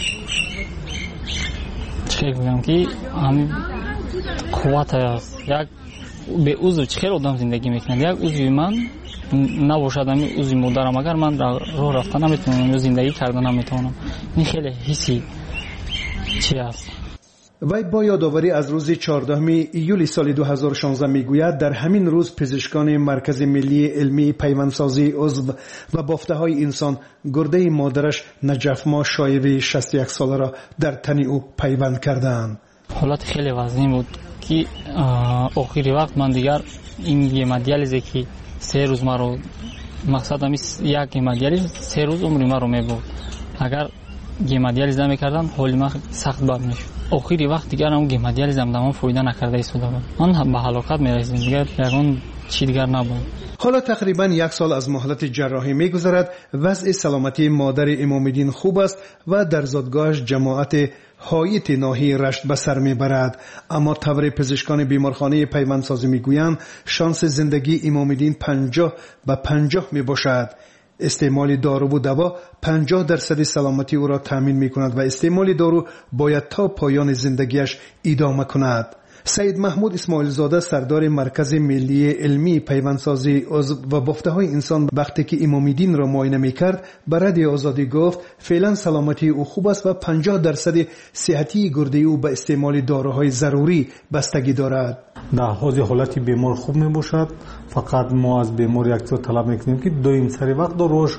چه بگم که همین قوت است. یک به عضو چه آدم زندگی می‌کنه، یک عضو من نباشد همین عضو مادرم اگر من راه رفتن نمیتونم یا زندگی کردن نمیتونم. این خیلی حسی چی است. وی با یادآوری از روز 14 ایول سال 2016 میگوید در همین روز پزشکان مرکز ملی علمی پیوندسازی عضو و بافته‌های انسان گرده مادرش نجف ما شایوی 61 ساله را در تن او پیوند کردند. حالت خیلی وزنی بود که آخری وقت من دیگر این هیمودیالیزی که 3 روز ما رو مقصد همی یک هیمودیالیز 3 روز عمری ما رو میبرد. اگر هیمودیالیز نمیکردم حال ما سخت بد میشد. آخری وقت دیگر هم هیمودیالیز هم دام فایده نکرده ایستاده بود. من به هلاکت میرسیدم دیگر یگان چی دیگر نبود. حالا تقریبا 1 سال از مهلت جراحی میگذرد. وضع سلامتی مادر امام الدین خوب است و در زادگاهش جماعت هایت ناحیه رشت به سر میبرد. اما طور پزشکان بیمارخانه پیوندسازی میگویند شانس زندگی امام الدین 50-50 میباشد. استعمال دارو و دوا 50% سلامتی او را تامین میکند و استعمال دارو باید تا پایان زندگیش ادامه کند. سید محمود اسماعیل زاده سردار مرکز ملی علمی پیوندسازی عضو و بافته‌های انسان وقتی که امام الدین را معاینه میکرد به رادیو آزادی گفت فعلا سلامتی او خوب است و 50% صحتی گرده او به استعمال داروهای ضروری بستگی دارد. در حالت بیمار خوب میباشد. فقط ما از بیمار یک چیز طلب میکنیم که دائم سر وقت داروش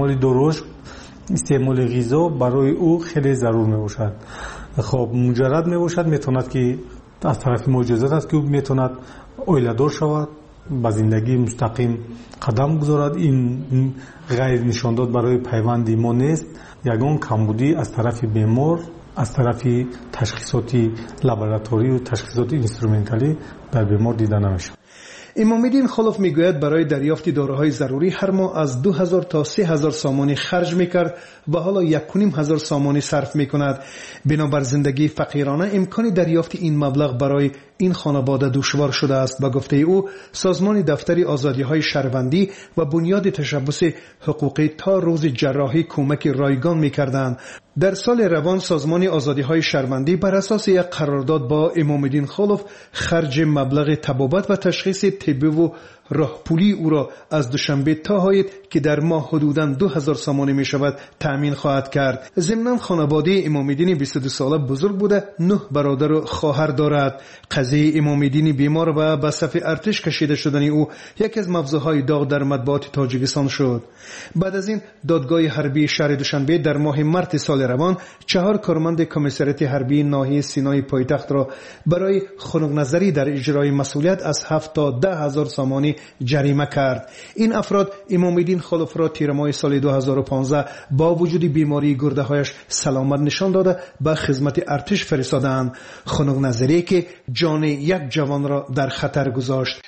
استعمال غذا برای او خیلی ضرور میباشد. خب مجرد میباشد میتواند که از طرف معجزات است که او میتواند اویله‌دار شود، به زندگی مستقیم قدم گذارد. این غیر نشانداد برای پیوند ما نیست. یگان کمبودی از طرف بیمار از طرف تشخیصاتی لابراتوری و تشخیصات اینسترومنتالی در بیمار دیده نمیشه. امام‌الدین خلف میگوید برای دریافت داروهای ضروری هر ماه از 2000 تا 3000 سامانی خرج میکرد و حالا 1500 سامانی صرف میکند. بنابر زندگی فقیرانه امکان دریافت این مبلغ برای این خانواده دشوار شده است. با گفته او سازمان دفتر آزادی‌های شهروندی و بنیاد تشبث حقوقی تا روز جراحی کمک رایگان می‌کردند. در سال روان سازمان آزادی‌های شهروندی بر اساس یک قرارداد با امام‌الدین خلف خرج مبلغ طبابت و تشخیص طبی و راهپولی او را از دوشنبه تا هایت که در ماه حدوداً 2000 سامانی می شود تأمین خواهد کرد. ضمناً خانواده امام‌الدین 22 ساله بزرگ بوده 9 برادر و خواهر دارد. قضیه امام‌الدین بیمار و به صف ارتش کشیده شدن او یکی از موضوعهای داغ در مطبوعات تاجیکستان شد. بعد از این دادگاه حربی شهر دوشنبه در ماه مارس سال روان 4 کارمند کمیساریات حربی ناحیه سینای پایتخت را برای خنک نظری در اجرای مسئولیت از 7 تا 10,000 سامانی جریمه کرد. این افراد امام‌الدین خلف را تیر ماه سال 2015 با وجود بیماری گرده هایش سلامت نشان داده به خدمت ارتش فرستادند. خنک نظری که جان یک جوان را در خطر گذاشت.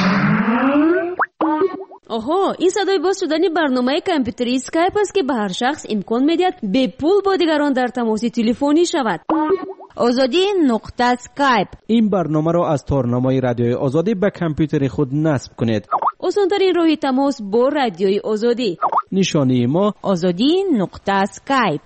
آها، این صدای باز شدن برنامه کامپیوتری اسکایپ است که به هر شخص امکان می‌دهد به پول با دیگران در تماس تلفنی شود. آزادی نقطه اسکایپ. این برنامه را از تارنمای رادیوی آزادی به کامپیوتر خود نصب کنید. آسان‌ترین راه تماس با رادیوی آزادی. نشانی ما آزادی نقطه اسکایپ.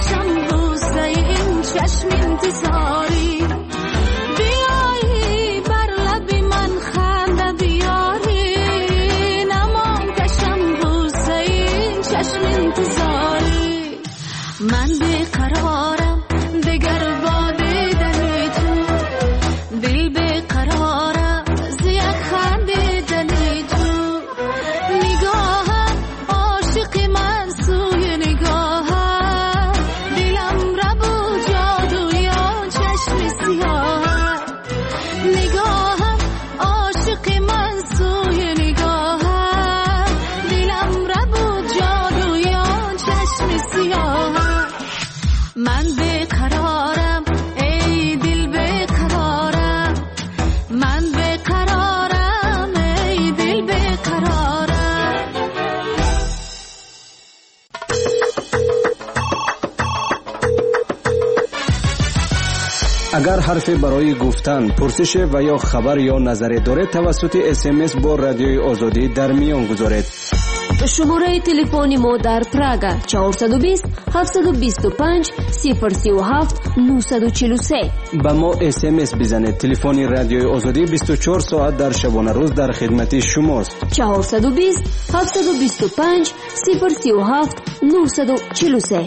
چشم انتظاری بیایی اگر حرفی برای گفتن، پرسش و یا خبر یا نظری دارید توسط SMS با رادیوی آزادی در میان گذارید. شماره تلفنی ما در پراگ 420 725 037 943. با ما SMS بزنید. تلفن رادیوی آزادی 24 ساعت در شبانه روز در خدمت شماست. 420 725 037 943.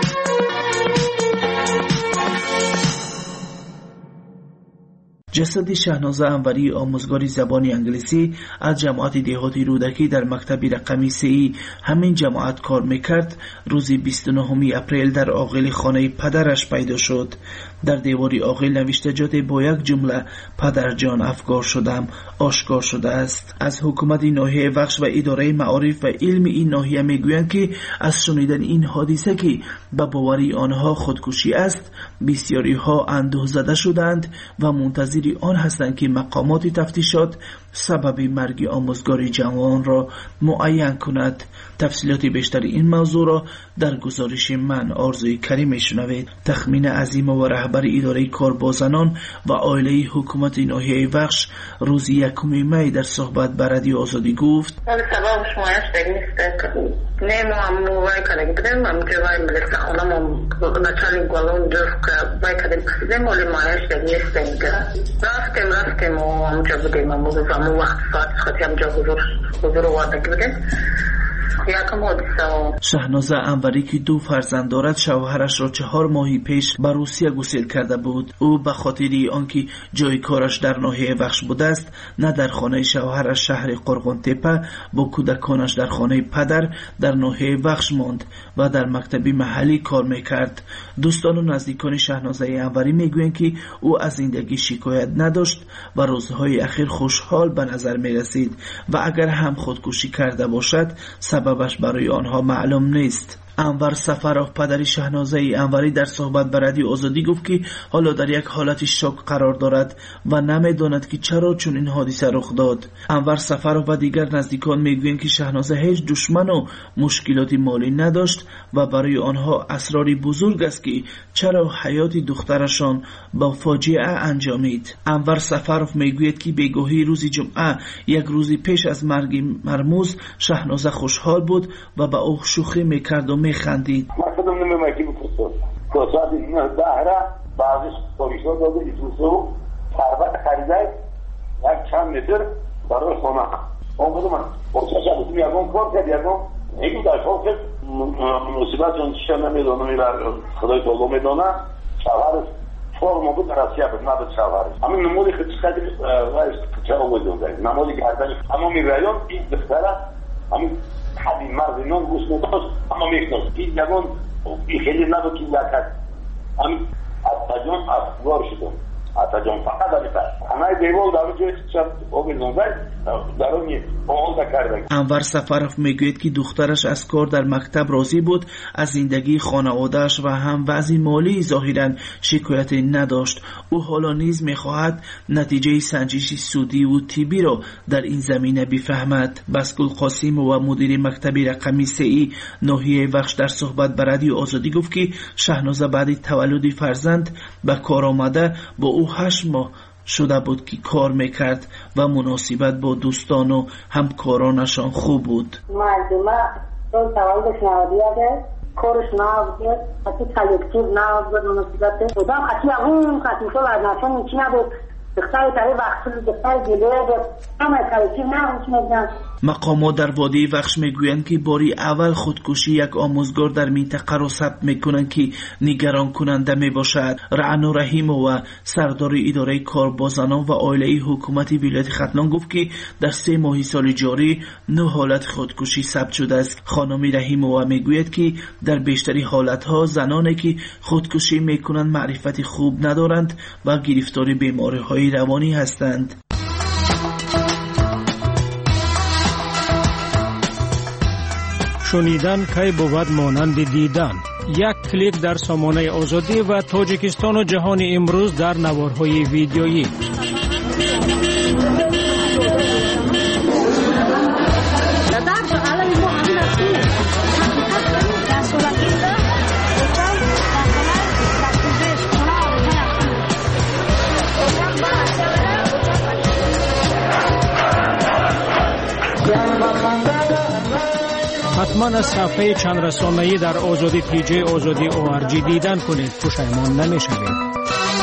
جسد شهنازه انوری آموزگار زبان انگلیسی از جماعت دهاتی رودکی در مکتب رقمی 3 همین جماعت کار میکرد روز 29 اپریل در آغل خانه پدرش پیدا شد. در دیواری آغل نوشتجات با یک جمله پدر جان افگار شدم آشکار شده است. از حکومت ناحیه وخش و اداره معارف و علم این ناحیه میگویند که از شنیدن این حادثه که به باوری آنها خودکشی است بسیاری ها اندوه زده شدند و منتظر آن هستند که مقامات تفتیشات سبب مرگ آموزگار جوان را معین کند. تفصیلات بیشتر این موضوع را در گزارش من آرزوی کریم میشنوید. تخمین عظیم و رهبر اداره کار با زنان و عائله حکومت ناحیه وخش روز 1 می در صحبت با رادیو آزادی گفت رفتیم و همونجا بودیم همون وقت ساعت خواهی همونجا حضور واردگی بودیم. شهنازه انوری که 2 فرزند دارد شوهرش را 4 ماهی پیش به روسیه گسیل کرده بود. او به خاطر آنکه جای کارش در ناحیه وخش بوده است نه در خانه شوهرش شهر قرغون تپه با کودکانش در خانه پدر در ناحیه وخش ماند و در مکتب محلی کار میکرد. دوستان و نزدیکان شهنازه انوری میگویند که او از زندگی شکایت نداشت و روزهای اخیر خوشحال به نظر میرسید و اگر هم خودکشی کرده باشد سببش برای آنها معلوم نیست. انور سفرов پدر شهنازه انوری در صحبت با رادیو آزادی گفت که حالا در یک حالت شوک قرار دارد و نمیداند که چرا چون این حادثه رخ داد. انور سفرov و دیگر نزدیکان میگویند که شهنازه هیچ دشمن و مشکلات مالی نداشت و برای آنها اسراری بزرگ است که چرا حیات دخترشان با فاجعه انجامید. انور سفرov میگوید که بیگاهی روز جمعه یک روز پیش از مرگ مرموز شهنازه خوشحال بود و با او شوخی میکرد و میخندید. من خودم نمی‌ماکی بکرستم که ساعت این دهره بعضیش پاریشا داده ایتوسو ثروت خریده یک چند متر برای خانه آمده من با چشم بودیم یکم کار کرد یکم نگیم در کار کرد مصیبت جان چیشه نمیدانم خدای تعالی میدانه شوهرش 4 ماه بود در روسیه بود نه بود شوهرش همین نمودی خیلی وایس چرا میدونده نمودی گردنی تمامی رایان این دختره همین حدی مرد نون گوش نداشت اما میکنست این یکم این خیلی نبود که یکت همین اتجان افگار شدم اتجان فقط داری پس همه دیوال در جای چند آبی نونده در اونی آنده کرده. انور سفرov میگوید که دخترش از کار در مکتب راضی بود از زندگی خانوادهش و هم وضع مالی ظاهرا شکایت نداشت. او حالا نیز میخواهد نتیجه سنجش سودی و طبی را در این زمینه بفهمد. بسکل قاسم و مدیر مکتب رقمی 3 ناحیه وخش در صحبت با رادیو آزادی گفت که شهنازه بعد تولد فرزند به کار آمده با او 8 ماه شده بود که کار میکرد و مناسبت با دوستان و همکارانشان خوب بود. مردمه چون تولدش نودیده کارش نبوده حتی کلکتیو نبوده مناسبته بودم حتی اون خطیفه وزنشان نیچی نبود دختر تایی وقتی دختر گلیه بود همه کلکتیو نبود. مقامات در وادی وخش میگویند که باری اول خودکشی یک آموزگار در منطقه را ثبت میکنند که نگران کننده میباشد. رعنا رحیم و سردار اداره کار با زنان و عائله حکومت ولایت ختلان گفت که در 3 ماه سال جاری 9 حالت خودکشی ثبت شده است. خانم رحیم و میگوید که در بیشتری حالتها زنانی که خودکشی میکنند معرفت خوب ندارند و گرفتار بیماری‌های روانی هستند. شنیدن کی بود مانند دیدن. یک کلیک در سامانه آزادی و تاجیکستان و جهان امروز در نوارهای ویدیویی. کاملا از صفحه چند رسانه‌ای در آزادی پیج آزادی ORG دیدن کنید. پشیمان نمی‌شوید.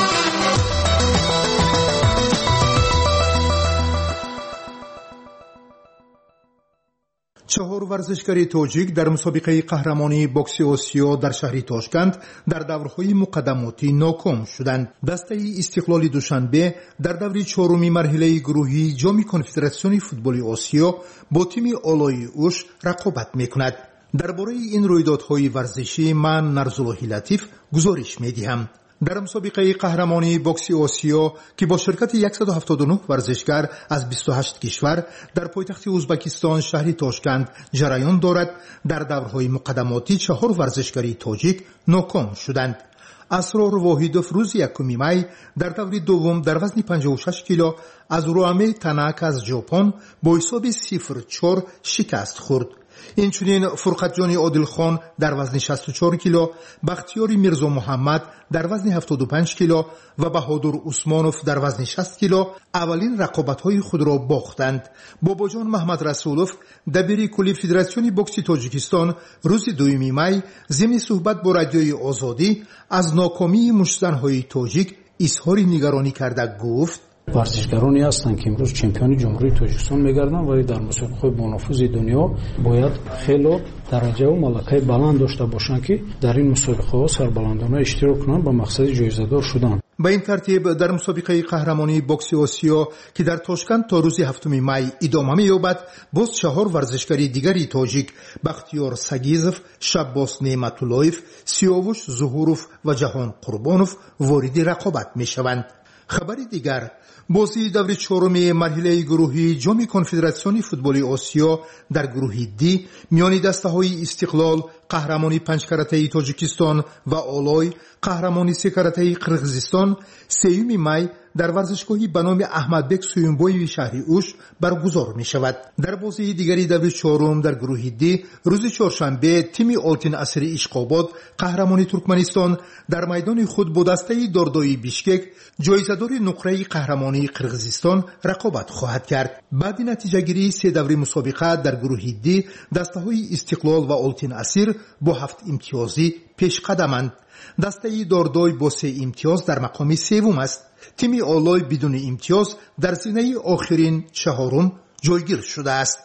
چهار ورزشکار تاجیک در مسابقه قهرمانی بوکس آسیا در شهر تاشکند در دورهای مقدماتی ناکام شدند. دسته استقلال دوشنبه در دور چهارمی مرحله گروهی جام کنفدراسیون فوتبال آسیا با تیم آلای اوش رقابت میکند. درباره این رویدادهای ورزشی من نرزالله لطیف گزارش میدهم. در مسابقه قهرمانی بوکس آسیا که با شرکت 179 ورزشکار از 28 کشور در پایتخت ازبکستان شهر تاشکند جریان دارد، در دورهای مقدماتی 4 ورزشکاری تاجیک ناکام شدند. اسرار واحدوف روز 1 می در دور دوم در وزن 56 کیلو از روامه تنک از ژاپن با حساب 0-4 شکست خورد. اینچنین فرقت جان عادل خان در وزن 64 کیلو، بختیار میرزا محمد در وزن 75 کیلو و بهادر عثمانوف در وزن 60 کیلو اولین رقابت‌های خود را باختند. باباجان محمد رسولوف دبیر کلی فدراسیون بوکس تاجیکستان روز 2 می ضمن صحبت با رادیوی آزادی از ناکامی مشت‌زن‌های تاجیک اظهار نگرانی کرده گفت: ورزشکارانی هستند که امروز چمپیون جمهوری تاجیکستان میگردند ولی در مسابقات با نفوذ دنیا باید خیلی درجه و ملکه بلند داشته باشند که در این مسابقه سربلندانه اشتراک کنند با مقصد جایزه‌دار شدن. به این ترتیب در مسابقه قهرمانی بوکس آسیا که در تاشکند تا روز 7 می ادامه می‌یابد، باز 4 ورزشکاری دیگری تاجیک بختیار سگیزوف، شباس نعمت‌اللهیف، سیاوش ظهوروف و جهان قربانوف وارد رقابت می‌شوند. خبری دیگر، بازی دور 4 مرحله گروهی جام کنفدراسیون فوتبال آسیا در گروه دی میان دسته‌های استقلال قهرمانی 5 کرته تاجیکستان و آلای قهرمانی 3 کرته قرغیزستان 3 می در ورزشگاهی به نام احمدبک سویونبوی شهر اوش برگزار می شود. در بازی دیگری دور 4 در گروه دی روز چهارشنبه تیم آلتین اسر اشقاباد قهرمانی ترکمنستان در میدان خود با دسته داردای بیشکک جایزه‌دار نقره قهرمانی قرغیزستان رقابت خواهد کرد. بعد نتیجه گیری 3 دوره مسابقه در گروه دی دسته‌های استقلال و آلتین اسر با 7 امتیازی پیش قدمند. دسته داردای با 3 امتیاز در مقام سوم است. تیم آلای بدون امتیاز در زینه آخرین 4 جایگیر شده است.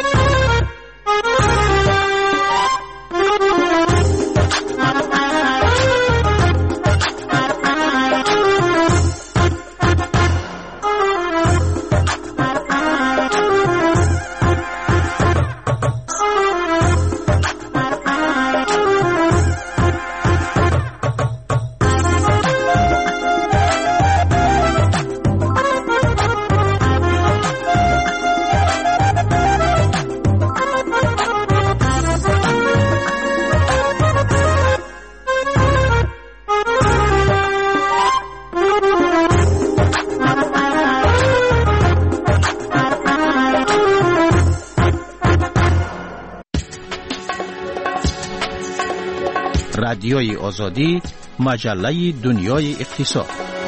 رادیوی آزادی، مجله دنیای اقتصاد.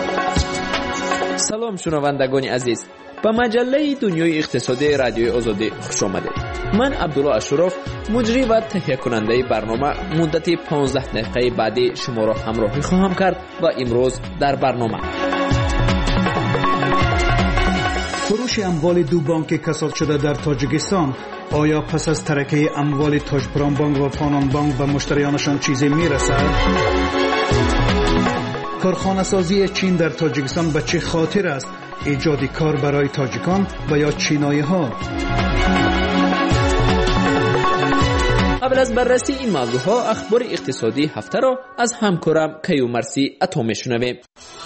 سلام شنوندگان عزیز، به مجله دنیای اقتصادی رادیوی آزادی خوش آمدید. من عبدالله اشرف، مجری و تهیه کننده برنامه، مدت 15 دقیقه بعدی شما را همراهی خواهم کرد و امروز در برنامه فروش اموال 2 بانک کساد شده در تاجیکستان. آیا پس از ترکه اموال تاجپرام بانک و فانان بانک به مشتریانشان چیزی میرسد؟ کارخانه سازی چین در تاجیکستان به چه خاطر است؟ ایجاد کار برای تاجیکان و یا چینایی ها؟ قبل از بررسی این موضوع ها اخبار اقتصادی هفته را از همکارم کیومرسی عطا میشنویم.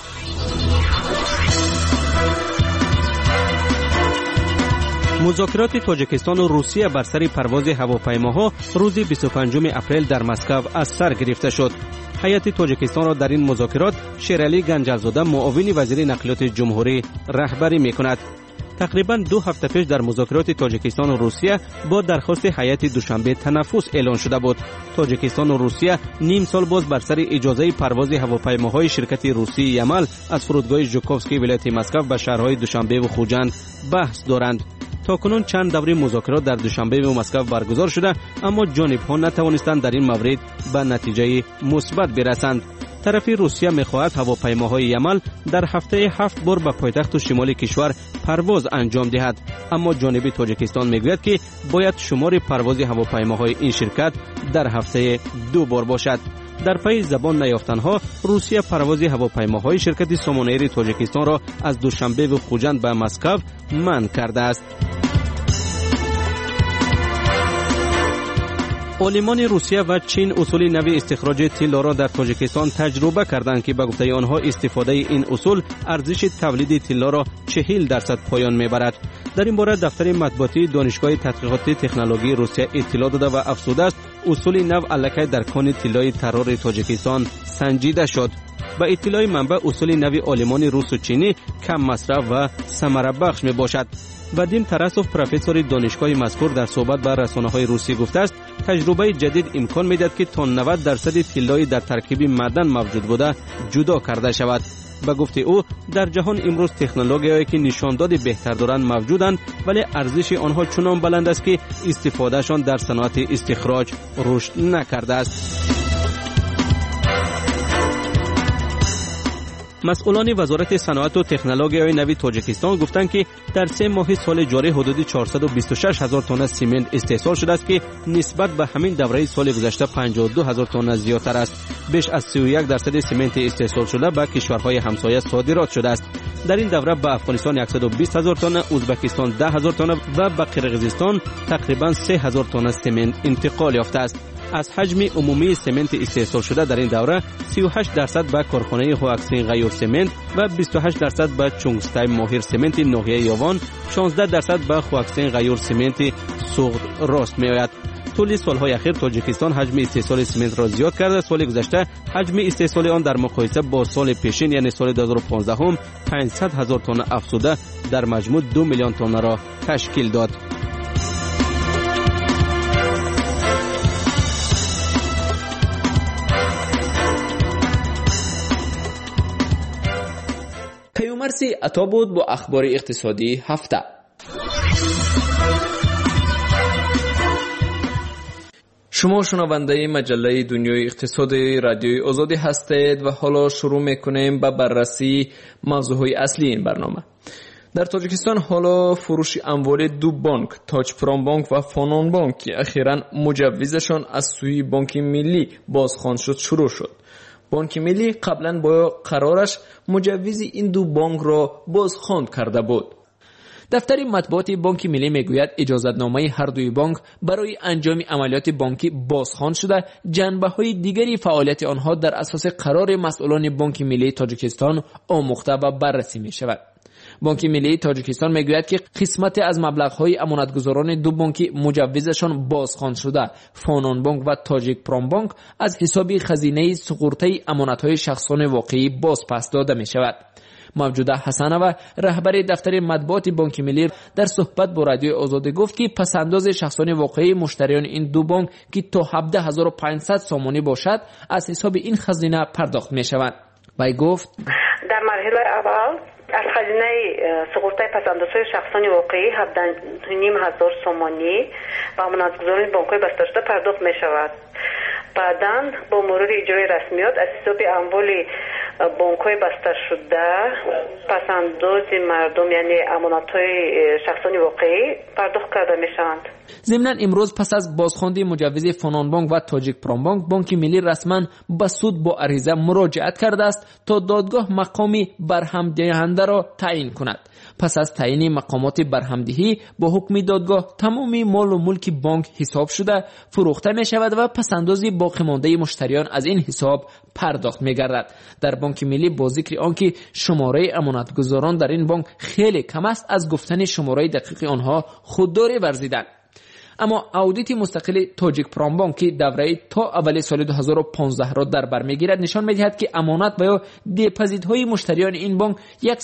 مذاکرات تاجیکستان و روسیه بر سر پرواز هواپیماها روز 25 اپریل در مسکو از سر گرفته شد. هیئت تاجیکستان را در این مذاکرات شیرعلی گنجزاده معاون وزیر نقلیات جمهوری رهبری می‌کند. تقریباً 2 هفته پیش در مذاکرات تاجیکستان و روسیه با درخواست هیئت دوشنبه تنفس اعلان شده بود. تاجیکستان و روسیه نیم سال باز بر سر اجازه پرواز هواپیماهای شرکت روسی یمل از فرودگاه ژوکوفسکی ولایت مسکو به شهرهای دوشنبه و خوجند بحث دارند. تاکنون چند دوره مذاکرات در دوشنبه و مسکو برگزار شده، اما جانب‌ها نتوانستند در این مورد به نتیجه مثبت برسند. طرف روسیه می‌خواهد هواپیماهای یمل در هفته 7 بار به پایتخت شمالی کشور پرواز انجام دهد، اما جانب تاجیکستان میگوید که باید شمار پرواز هواپیماهای این شرکت در هفته 2 بار باشد. در پی زبان نیافتنها، روسیه پرواز هواپیماهای شرکت سامان ایر تاجیکستان را از دوشنبه و خوجند به مسکو منع کرده است. عالمان روسیه و چین اصول نوی استخراج طلا را در تاجیکستان تجربه کردند که به گفته آنها استفاده این اصول ارزش تولید طلا را 40% پایان میبرد. در این باره دفتر مطبوعاتی دانشگاه تحقیقات تکنولوژی روسیه اطلاع داده و افزوده است اصول نو الکی در کان طلای طرار تاجیکستان سنجیده شد. با اطلاع منبع اصول نوی آلمان، روس و چینی کم مصرف و ثمره بخش می باشد. وادیم تراسوف پروفسور دانشگاه مذکور در صحبت با رسانه‌های روسی گفته است تجربه جدید امکان می‌دهد که تا 90% طلای در ترکیب معدن موجود بوده جدا کرده شود. با گفته او در جهان امروز تکنولوژی‌هایی که نشانداد بهتر دارند موجودند، ولی ارزش آنها چنان بلند است که استفادهشان در صنعت استخراج رشد نکرده است. مسئولان وزارت صنعت و تکنولوژی نوی تاجیکستان گفتند که در 3 ماه سال جاری حدود 426,000 تن سیمنت استحصال شده است که نسبت به همین دوره سال گذشته 52,000 تن زیادتر است. بیش از 31% سیمنت استحصال شده به کشورهای همسایه صادرات شده است. در این دوره به افغانستان 120,000 تن، ازبکستان 10,000 تن و به قرقیزستان تقریبا 3,000 تن سیمنت انتقال یافته است. از حجم عمومی سیمنت استحصال شده در این دوره 38% به کارخانه هواکسین غیور سیمنت و 28% به چونگستای ماهر سیمنت ناحیه یاوان، 16% به هواکسین غیور سیمنت سوغد راست می آید. طول سالهای اخیر تاجیکستان حجم استحصال سیمنت را زیاد کرده. سال گذشته حجم استحصال آن در مقایسه با سال پیشین یعنی سال 2015 هم 500,000 تن افزوده در مجموع 2 میلیون تن را تشکیل داد. پیامرسی عطا بود با اخبار اقتصادی هفته. شما شنونده مجله دنیای اقتصادی رادیوی آزادی هستید و حالا شروع میکنیم به بررسی موضوعهای اصلی این برنامه. در تاجیکستان حالا فروش اموال 2 بانک، تاج پرام بانک و فانان بانک که اخیراً مجوزشان از سوی بانک ملی بازخوانده شد شروع شد. بانک ملی قبلا با قرارش مجوز این 2 بانک را بازخواند کرده بود. دفتر مطبوعاتی بانک ملی میگوید اجازتنامه هر دوی بانک برای انجام عملیات بانکی بازخوانده شده، جنبه‌های دیگری فعالیت آنها در اساس قرار مسئولان بانک ملی تاجیکستان آموخته و بررسی می شود. بانک ملی تاجیکستان میگوید که قسمت از مبلغ‌های امانتگزاران 2 بانک مجوزشان بازخوانده شده، فانان بانک و تاجیک پرام بانک، از حساب خزینه سقورته امانت‌های شخصان واقعی بازپس داده می شود. موجوده حسنه رهبر دفتر مطبوعات بانک ملی در صحبت با رادیو آزادی گفت که پسنداز شخصان واقعی مشتریان این 2 بانک که تا 17,500 سامانی باشد از حساب این خزینه پرداخت می شود. وی گفت در مرحله اول از خزینه سقورته پسندازهای شخصان واقعی 17,500 سامانی به امانتگزاران بانک‌های بسته شده پرداخت می شود. بعداً با مرور اجرای رسمیات از حساب اموال بانک‌های بسته شده پسنداز مردم یعنی امانت‌های شخصان واقعی پرداخت کرده می‌شوند. ضمناً امروز پس از بازخواندن مجوز فانان بانک و تاجیک پرام بانک، بانک ملی رسما به سود با عریضه مراجعت کرده است تا دادگاه مقامی برهم‌دهنده را تعیین کند. پس از تعیین مقامات برهمدهی با حکم دادگاه تمامی مال و ملک بانک حساب شده فروخته می شود و پسنداز باقی مانده مشتریان از این حساب پرداخت می گردد. در بانک ملی با ذکر آنکه شماره امانتگزاران در این بانک خیلی کم است، از گفتن شماره دقیق آنها خودداری ورزیدند. اما اودیت مستقل تاجیک پرام بانک که دوره تا اول سال 2015 را در بر میگیرد نشان میدهد که امانت و یا دپوزیت‌های مشتریان این بانک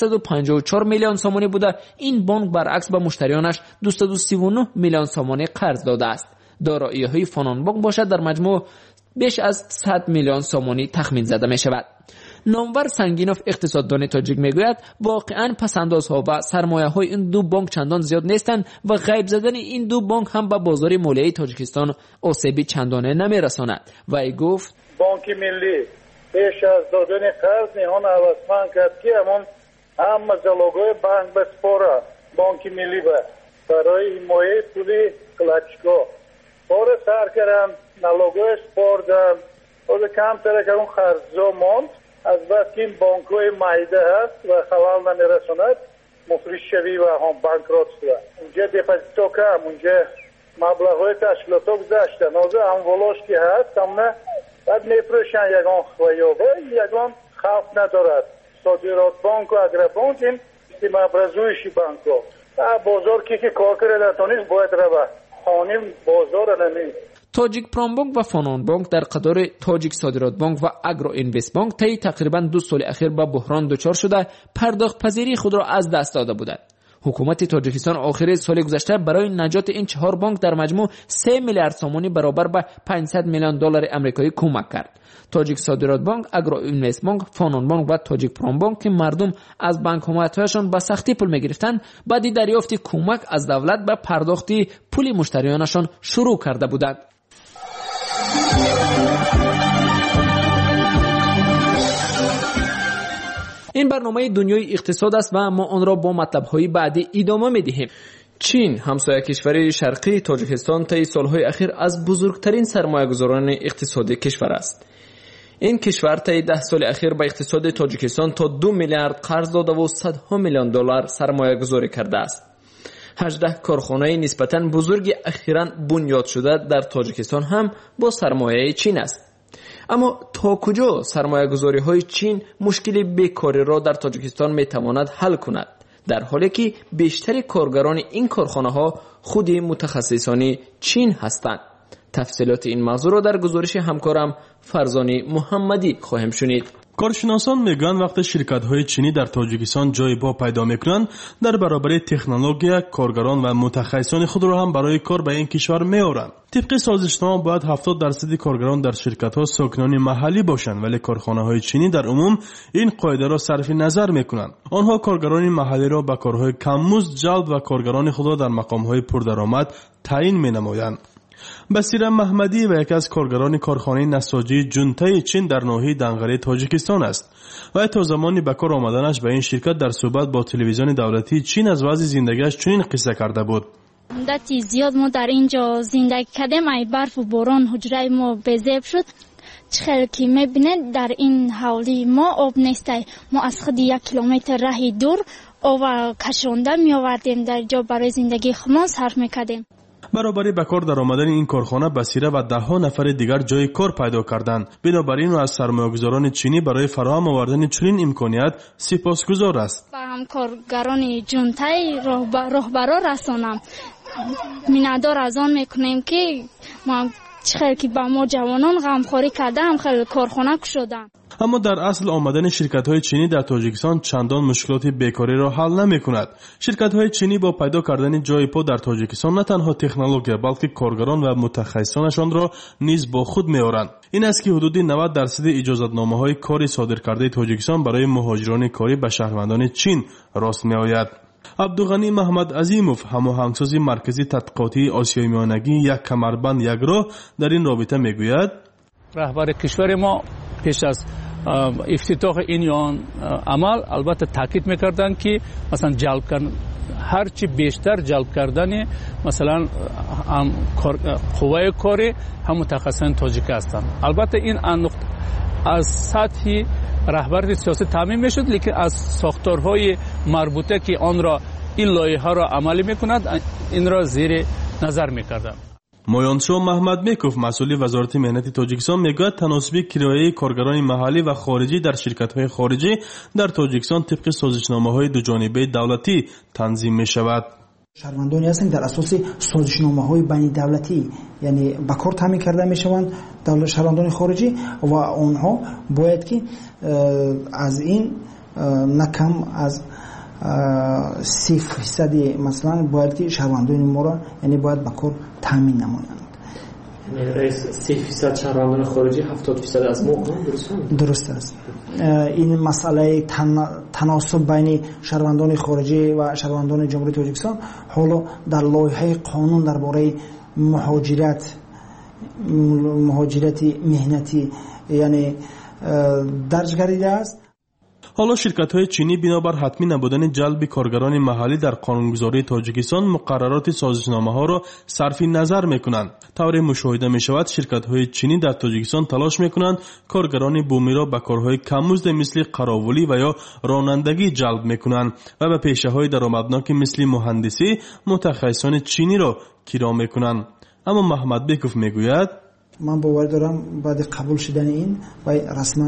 154 میلیون سامانی بوده. این بانک برعکس به مشتریانش 239 میلیون سامانی قرض داده است. دارایی‌های فانان بانک باشد در مجموع بیش از 100 میلیون سومانی تخمین زده می شود. نامور سنگینوف اقتصاددان تاجیک میگوید واقعا پسندازها و سرمایه‌های این دو بانک چندان زیاد نیستند و غیب زدن این دو بانک هم به بازار مالیه تاجیکستان آسیبی چندانه نمیرساند. و ای گفت بانک ملی پیش از دادن قرض نهان هوسمند کرد که همه زالوگای بانک به سپاره بانک ملی برای حمایه پولی کلچکو بار سر کردن نالوگای سپردن و کمتر که اون خرجا ماند از بس که این بانک های معیده هست و خلال نمیرساند مفلس شوی و هم بانکرات شده. اونجا دپازیتو کم، اونجا مبلغ های تشکیلات ها گذاشتن. اوزه اموالاش که هست همونه بعد میفروشن یگان خیابه یگان خوف ندارد. صادرات بانک و اگربانک این مبرزویشی بانک ها بازار که کار کرده تانیست باید روه خانیم بازار نمید. تاجیک پرام بانک و فانان بانک در قطار تاجیک صادرات بانک و اگرو اینوست بانک طی تقریبا 2 سال اخیر به بحران دچار شده پرداخت پذیری خود را از دست داده بودند. حکومت تاجیکستان آخر سال گذشته برای نجات این 4 بانک در مجموع 3 میلیارد سومانی برابر به 500 میلیون دلار آمریکایی کمک کرد. تاجیک صادرات بانک، اگرو اینوست بانک، فانان بانک و تاجیک پرام بانک که مردم از بانک‌هایشان به سختی پول می‌گرفتند، بعد دریافت کمک از دولت به پرداخت پول مشتریانشان شروع کرده بودند. این برنامه دنیای اقتصاد است و ما آن را با مطلب‌های بعدی ادامه می‌دهیم. چین همسایه کشور شرقی تاجیکستان طی سالهای اخیر از بزرگترین سرمایه‌گذاران اقتصادی کشور است. این کشور طی 10 سال اخیر به اقتصاد تاجیکستان تا 2 میلیارد قرض داده و صدها میلیون دلار سرمایه‌گذاری کرده است. 18 کارخانه نسبتاً بزرگ اخیراً بنیاد شده در تاجیکستان هم با سرمایه چین است. اما تا کجا سرمایه‌گذاری های چین مشکل بیکاری را در تاجیکستان میتواند حل کند، در حالی که بیشتر کارگران این کارخانه ها خود متخصصان چین هستند؟ تفصیلات این موضوع را در گزارش همکارم فرزانه محمدی خواهیم شنید. کارشناسان میگن وقتی شرکت‌های چینی در تاجیکستان جای پا پیدا میکنند، در برابر تکنولوژی کارگران و متخصصان خود را هم برای کار به این کشور میآورند. طبق سازشنامه باید 70% کارگران در شرکت‌ها ساکنان محلی باشند، ولی کارخانه‌های چینی در عموم این قاعده را صرف نظر میکنند. آنها کارگران محلی را به کارهای کم‌مزد جلب و کارگران خود را در مقام‌های پردرآمد تعیین مینمایند. بصیر محمدی و یکی از کارگران کارخانه نساجی جونتای چین در ناحیه دنغره تاجیکستان است و تا زمانی به کار آمدنش به این شرکت در صحبت با تلویزیون دولتی چین از وضع زندگیش چنین قصه کرده بود. مدتی زیاد ما در اینجا زندگی کردیم، ای برف و باران حجره ما بزیب شد. چخیل که میبینید در این حولی ما آب نیسته، ما از خود 1 کیلومتر راه دور آب کشانده می آوردیم، در جا برای زندگی خودمان صرف میکردیم. برابری به کار در آمدن این کارخانه بصیره و 10 نفر دیگر جای کار پیدا کردند. بنابراین او از سرمایه‌گذاران چینی برای فراهم آوردن چنین امکانیت سپاسگزار است. با همکارگران جونتای راهبرا رسانم میندار از آن میکنیم که ما خیلی که با ما جوانان غمخوری کرده هم خیلی کارخانه شدن. اما در اصل آمدن شرکت‌های چینی در تاجیکستان چندان مشکلات بیکاری را حل نمی‌کند. شرکت‌های چینی با پیدا کردن جای پا در تاجیکستان نه تنها تکنولوژی بلکه کارگران و متخصصانشان را نیز با خود می‌آورند. این است که حدود 90% اجازه‌نامه‌های کاری صادر کرده تاجیکستان برای مهاجران کاری به شهروندان چین راست می‌آید. عبدالغنی محمد عظیموف هماهنگساز مرکزی تحقیقاتی آسیای میانگی یک کمربند یک راه در این رابطه میگوید رهبر کشور ما پیش از افتتاح این عمل البته تاکید میکردن که مثلا جلب کردن هرچی بیشتر جلب کردن مثلا قوه کاری هم متخصصان تاجیک هستند. البته این از سطح رهبری سیاسی تعمین میشد، لیکن از ساختارهای مربوطه که آن را این لایحه را عملی میکند این را زیر نظر میکردند. مویانشو محمد میکوف مسئول وزارت مهنت تاجیکستان میگوید تناسب کرایه کارگران محلی و خارجی در شرکت‌های خارجی در تاجیکستان طبق سازشنامه‌های دو جانبه دولتی تنظیم میشود. شهروندانی هستند در اساس سازشنامه‌های بین دولتی یعنی به کار تامین کرده میشوند شهروندان خارجی و آنها باید که از این نکم از 30% مثلا باید که شهروندان ما را یعنی باید به کار تامین نمایند. یعنی رئیس 30% شهروندان خارجی 70% از ما، درست است. این مسئله تناسب بین شهروندان خارجی و شهروندان جمهوری تاجیکستان حالا در لایحه قانون درباره مهاجرت مهنتی یعنی درج گردیده است. حالا شرکت‌های چینی بنابر حتمی نبودن جلب کارگران محلی در قانونگذاری تاجیکستان مقررات سازشنامه‌ها را صرف نظر می‌کنند. طور مشاهده می‌شود شرکت‌های چینی در تاجیکستان تلاش می‌کنند کارگران بومی را به کارهای کم‌مزد مثل قراولی و یا رانندگی جلب می‌کنند و به پیشه‌های درآمدناک مثل مهندسی متخصصان چینی را کرا می‌کنند. اما محمد بیکوف می‌گوید من باور دارم بعد قبول شدن این و رسما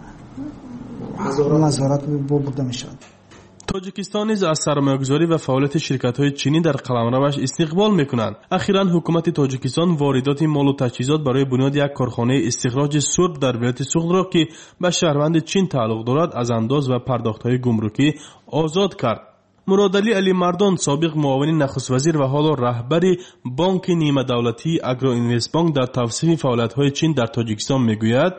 نظارت برده می شود. تاجیکستان نیز از سرمایه‌گذاری و فعالیت شرکت‌های چینی در قلمروش استقبال می‌کنند. اخیراً حکومت تاجیکستان واردات مال و تجهیزات برای بنیاد یک کارخانه استخراج سرب در ولایت سوخت را که به شهروند چین تعلق دارد از انداز و پرداخت‌های گمرکی آزاد کرد. مرادعلی علی مردان سابق معاون نخست وزیر و حالا رهبر بانک نیمه دولتی اگرو اینوست بانک در توصیف فعالیت‌های چین در تاجیکستان می‌گوید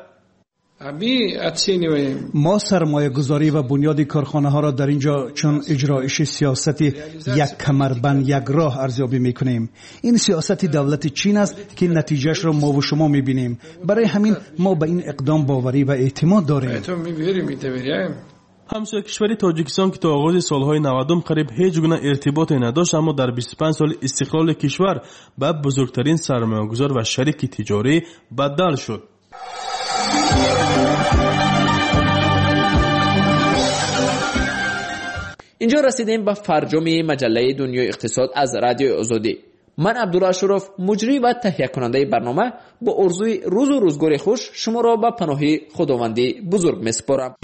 ما سرمایه گذاری و بنیاد کارخانه ها را در اینجا چون اجرایش سیاست یک کمربند یک راه ارزیابی می کنیم. این سیاست دولت چین است که نتیجهش را ما و شما می بینیم. برای همین ما به این اقدام باوری و اعتماد داریم. همسایه کشور تاجیکستان که تا آغاز سالهای 90 قریب هیچ گونه ارتباطی نداشت اما در 25 سال استقلال کشور به بزرگترین سرمایه‌گذار و شریک تجاری بدل شد. اینجا رسیدیم به فرجام مجله دنیای اقتصاد از رادیو آزادی. من عبدالله اشرف مجری و تهیه کننده برنامه با آرزوی روز و روزگار خوش شما را به پناه خداوندی بزرگ می‌سپارم.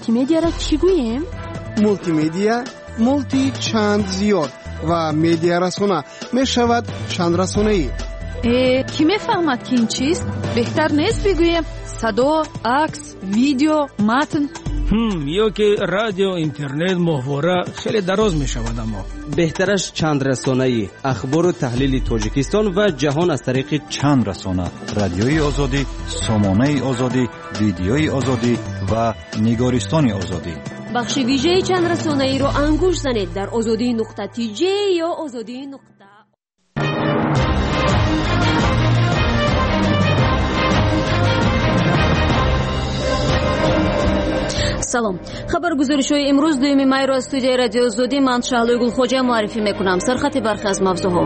مولتیمیدیا را چی گوییم؟ مولتیمیدیا مولتی چند زیاد و میدیا رسانه می شود چند رسانه‌ای. کی میفهمد که این چیست؟ بهتر نیست بگوییم صدا، عکس، ویدیو، متن؟ یا که رادیو، اینترنت، محوره خیلی دراز می شود. اما بهترش چند رسانه‌ای، اخبار و تحلیل تاجیکستان و جهان از طریق چند رسانه: رادیوی آزادی، سامانه آزادی، ویدیوی آزادی و نگارستان آزادی. بخش ویژه چند رسانه‌ای رو انگوش زنید در azadi.tj یا azadi. سلام. خبرگزاری‌های امروز 2 می را از استودیوی رادیو آزادی من شهلوی گلخوجه معرفی میکنم. سرخط برخی از موضوعها: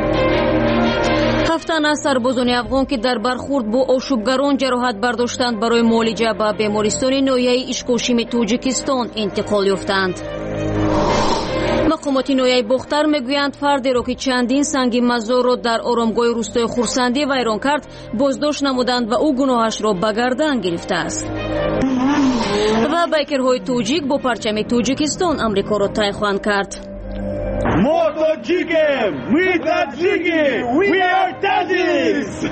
هفتن از سربازان افغان که در برخورد با آشوبگران جراحت برداشتند برای معالجه به بیمارستان ناحیه اشکوشیم تاجیکستان انتقال یافتند. مقامات ناحیه بختر میگویند فردی را که چندین سنگ مزار را در آرامگاه روستای خورسندی ویران کرد بازداشت نمودند و او گناهش را به گردن گرفته است. و بایکرهای توجیک با پرچم تاجیکستان امریکا را طی خواهند کرد. ما تاجیکیم، می تاجیکی، we are Tajis.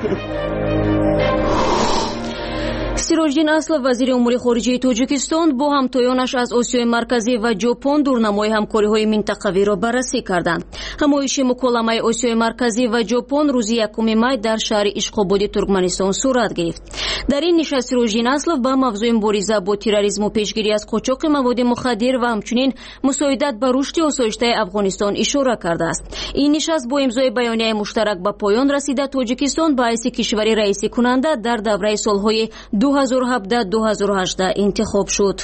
سیراجدین اصل وزیر امور خارجه تاجیکستان با همتایانش از آسیای مرکزی و ژاپن دورنمای همکاری‌های منطقوی را بررسی کردند. همایش مکالمه آسیای مرکزی و ژاپن روز 1 می در شهر اشقاباد ترکمنستان صورت گرفت. در این نشست سیراجدین اصل به موضوع مبارزه با تروریسم و پیشگیری از قاچاق مواد مخدر و همچنین مساعدت به رشد آسایشته افغانستان اشاره کرده است. این نشست با امضای بیانیه مشترک به پایان رسیده. تاجیکستان به حیث کشوری رئیس کننده در دوره سالهای 2017-2018 انتخاب شد.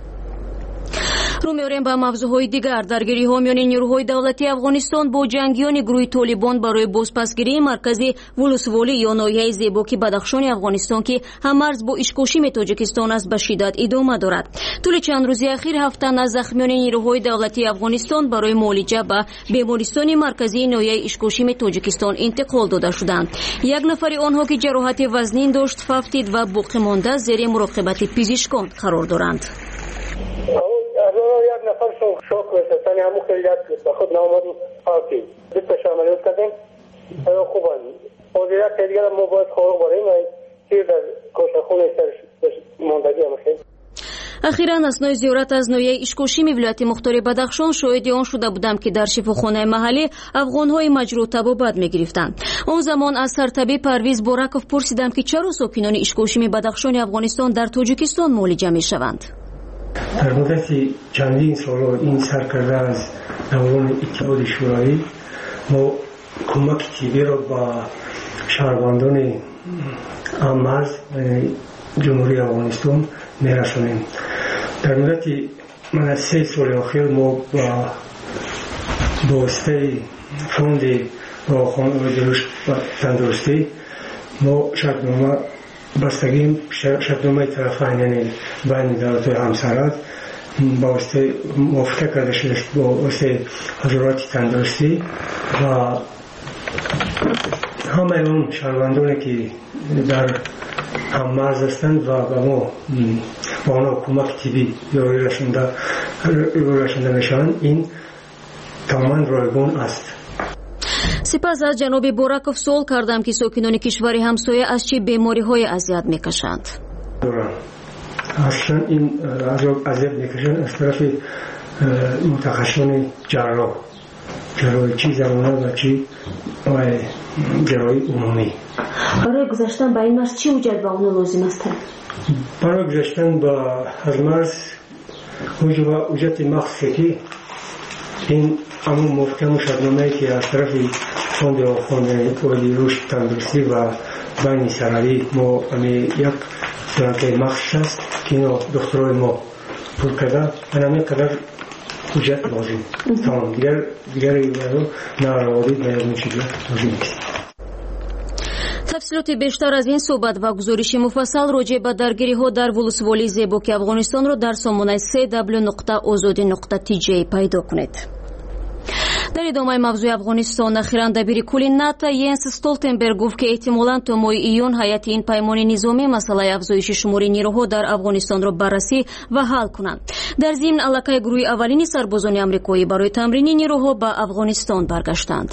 رو می‌آوریم به موضوعهای دیگر. درگیری‌ها میان نیروهای دولتی افغانستان با جنگیان گروه طالبان برای بازپسگیری مرکزی ولسوالی یا ناحیه زیباکی بدخشان افغانستان که هم‌مرز با اشکوشیم تاجیکستان است به شدت ادامه دارد. طول چند روز اخیر 7 تن از زخمیان نیروهای دولتی افغانستان برای معالجه به بیمارستان مرکزی ناحیه اشکوشیم تاجیکستان انتقال داده شدند. یک نفر آنها که جراحت وزنین داشت ففتید و باقی مانده زیر مراقبت پزشکان قرار دارند. یک نفر شوک ورسستانی همون خیلیت به خود نامدیم آتی دیتش عملیات کردیم خوبان موضوعیت که دیگر ما باید خواه براییم تیر در کشخونه ماندگی هم خیلی. اخیراً اثنای زیارت از ناحیه اشکوشیم ولایت مختار بدخشان شاهد آن شده بودم که در شفاخانه محلی افغان‌های مجروح طبابت می‌گرفتند. آن زمان از سرطبیب پرویز بورکوف پرسیدم که چرا ساکنان اشکوشیم بدخشان افغانستان در تاجیکستان معالجه می‌شوند. در مدت چندین سال این سرکرده از دوران اتحاد شورایی ما کمک طبی را با شهروندان مرز جمهوری افغانستان میرسانیم. در مدت من از 3 سال اخیر ما با واسطه فوند راهنمایی تندرستی ما شرطنامه بستگیم شرطنامه طرفین یعنی بین دولت‌های همسرات با واسطه موافقت کرده شده با واسطه وزارت تندرستی و همه اون شهروندانی که در هم مرز هستند و به ما با آنها کمک طبی یاری رسانده میشوند این تماما رایگان است. سپس از جناب بورکوف سوال کردم که ساکنان کشور همسایه از چه بیماری‌های اذیت می‌کشند. اصلا این اذیت می‌کشند از طرف متخصصان جراحی چی زمانه و چی جراحی عمومی. برای گذشتن به این مرز چی وجود با اون لازم است؟ برای گذشتن با از مرز وجود مخصوصی که این همون محکم شدنامه‌ای که از طرف فوند راهنمایی رشد تندرستی و بین سرایی ما یک جلسه مخصوص است که اینا دکترای ما پر کرده همین قدر وجود لازم تمام دیگری ناراوری به چیزی لازم نیست. تفصیلات بیشتر از این صحبت و گزارش مفصل راجع به درگیری‌ها در ولسوالی زیباک افغانستان را در سامانه www.azadi.tj پیدا کنید. در ادامه موضوع افغانستان اخیراً دبیر کل ناتو ینس استولتنبرگ گفت که احتمالاً تا ماه ایون هیئت این پیمان نظامی مسئله افزایش شمار نیروها در افغانستان را بررسی و حل کنند. در ضمن علاقه گروه اولین سربازان آمریکایی برای تمرین نیروها به افغانستان برگشتند.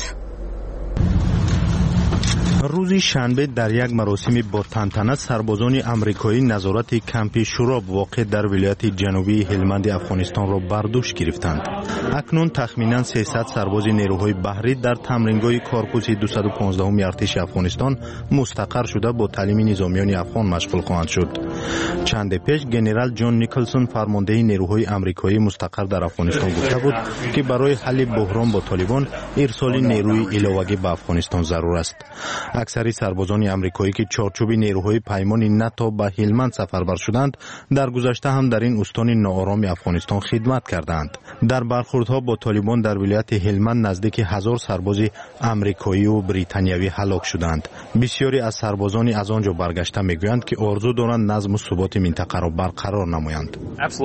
روز شنبه در یک مراسم با تنتنه سربازان آمریکایی نظارت کمپ شراب واقع در ولایت جنوبی هلمند افغانستان را بر دوش گرفتند. اکنون تخمینا 300 سرباز نیروهای بحری در تمرینگاه کارپوس 215 ارتش افغانستان مستقر شده با تعلیم نظامیان افغان مشغول خواهند شد. چند پیش ژنرال جان نیکلسون فرمانده نیروهای آمریکایی مستقر در افغانستان گفته بود که برای حل بحران با طالبان ارسال نیروی علاوه‌ای به افغانستان ضرور است. اکثر سربازان آمریکایی که چارچوب نیروهای پیمان ناتو به هلمند سفربر شدند در گذشته هم در این استان ناآرام افغانستان خدمت کردند. در برخوردها با طالبان در ولایت هلمند نزدیک 1000 سرباز آمریکایی و بریتانیایی هلاک شدند. بسیاری از سربازان از آنجا برگشته میگویند که آرزو دارند نظم و ثبات منطقه را برقرار نمایند.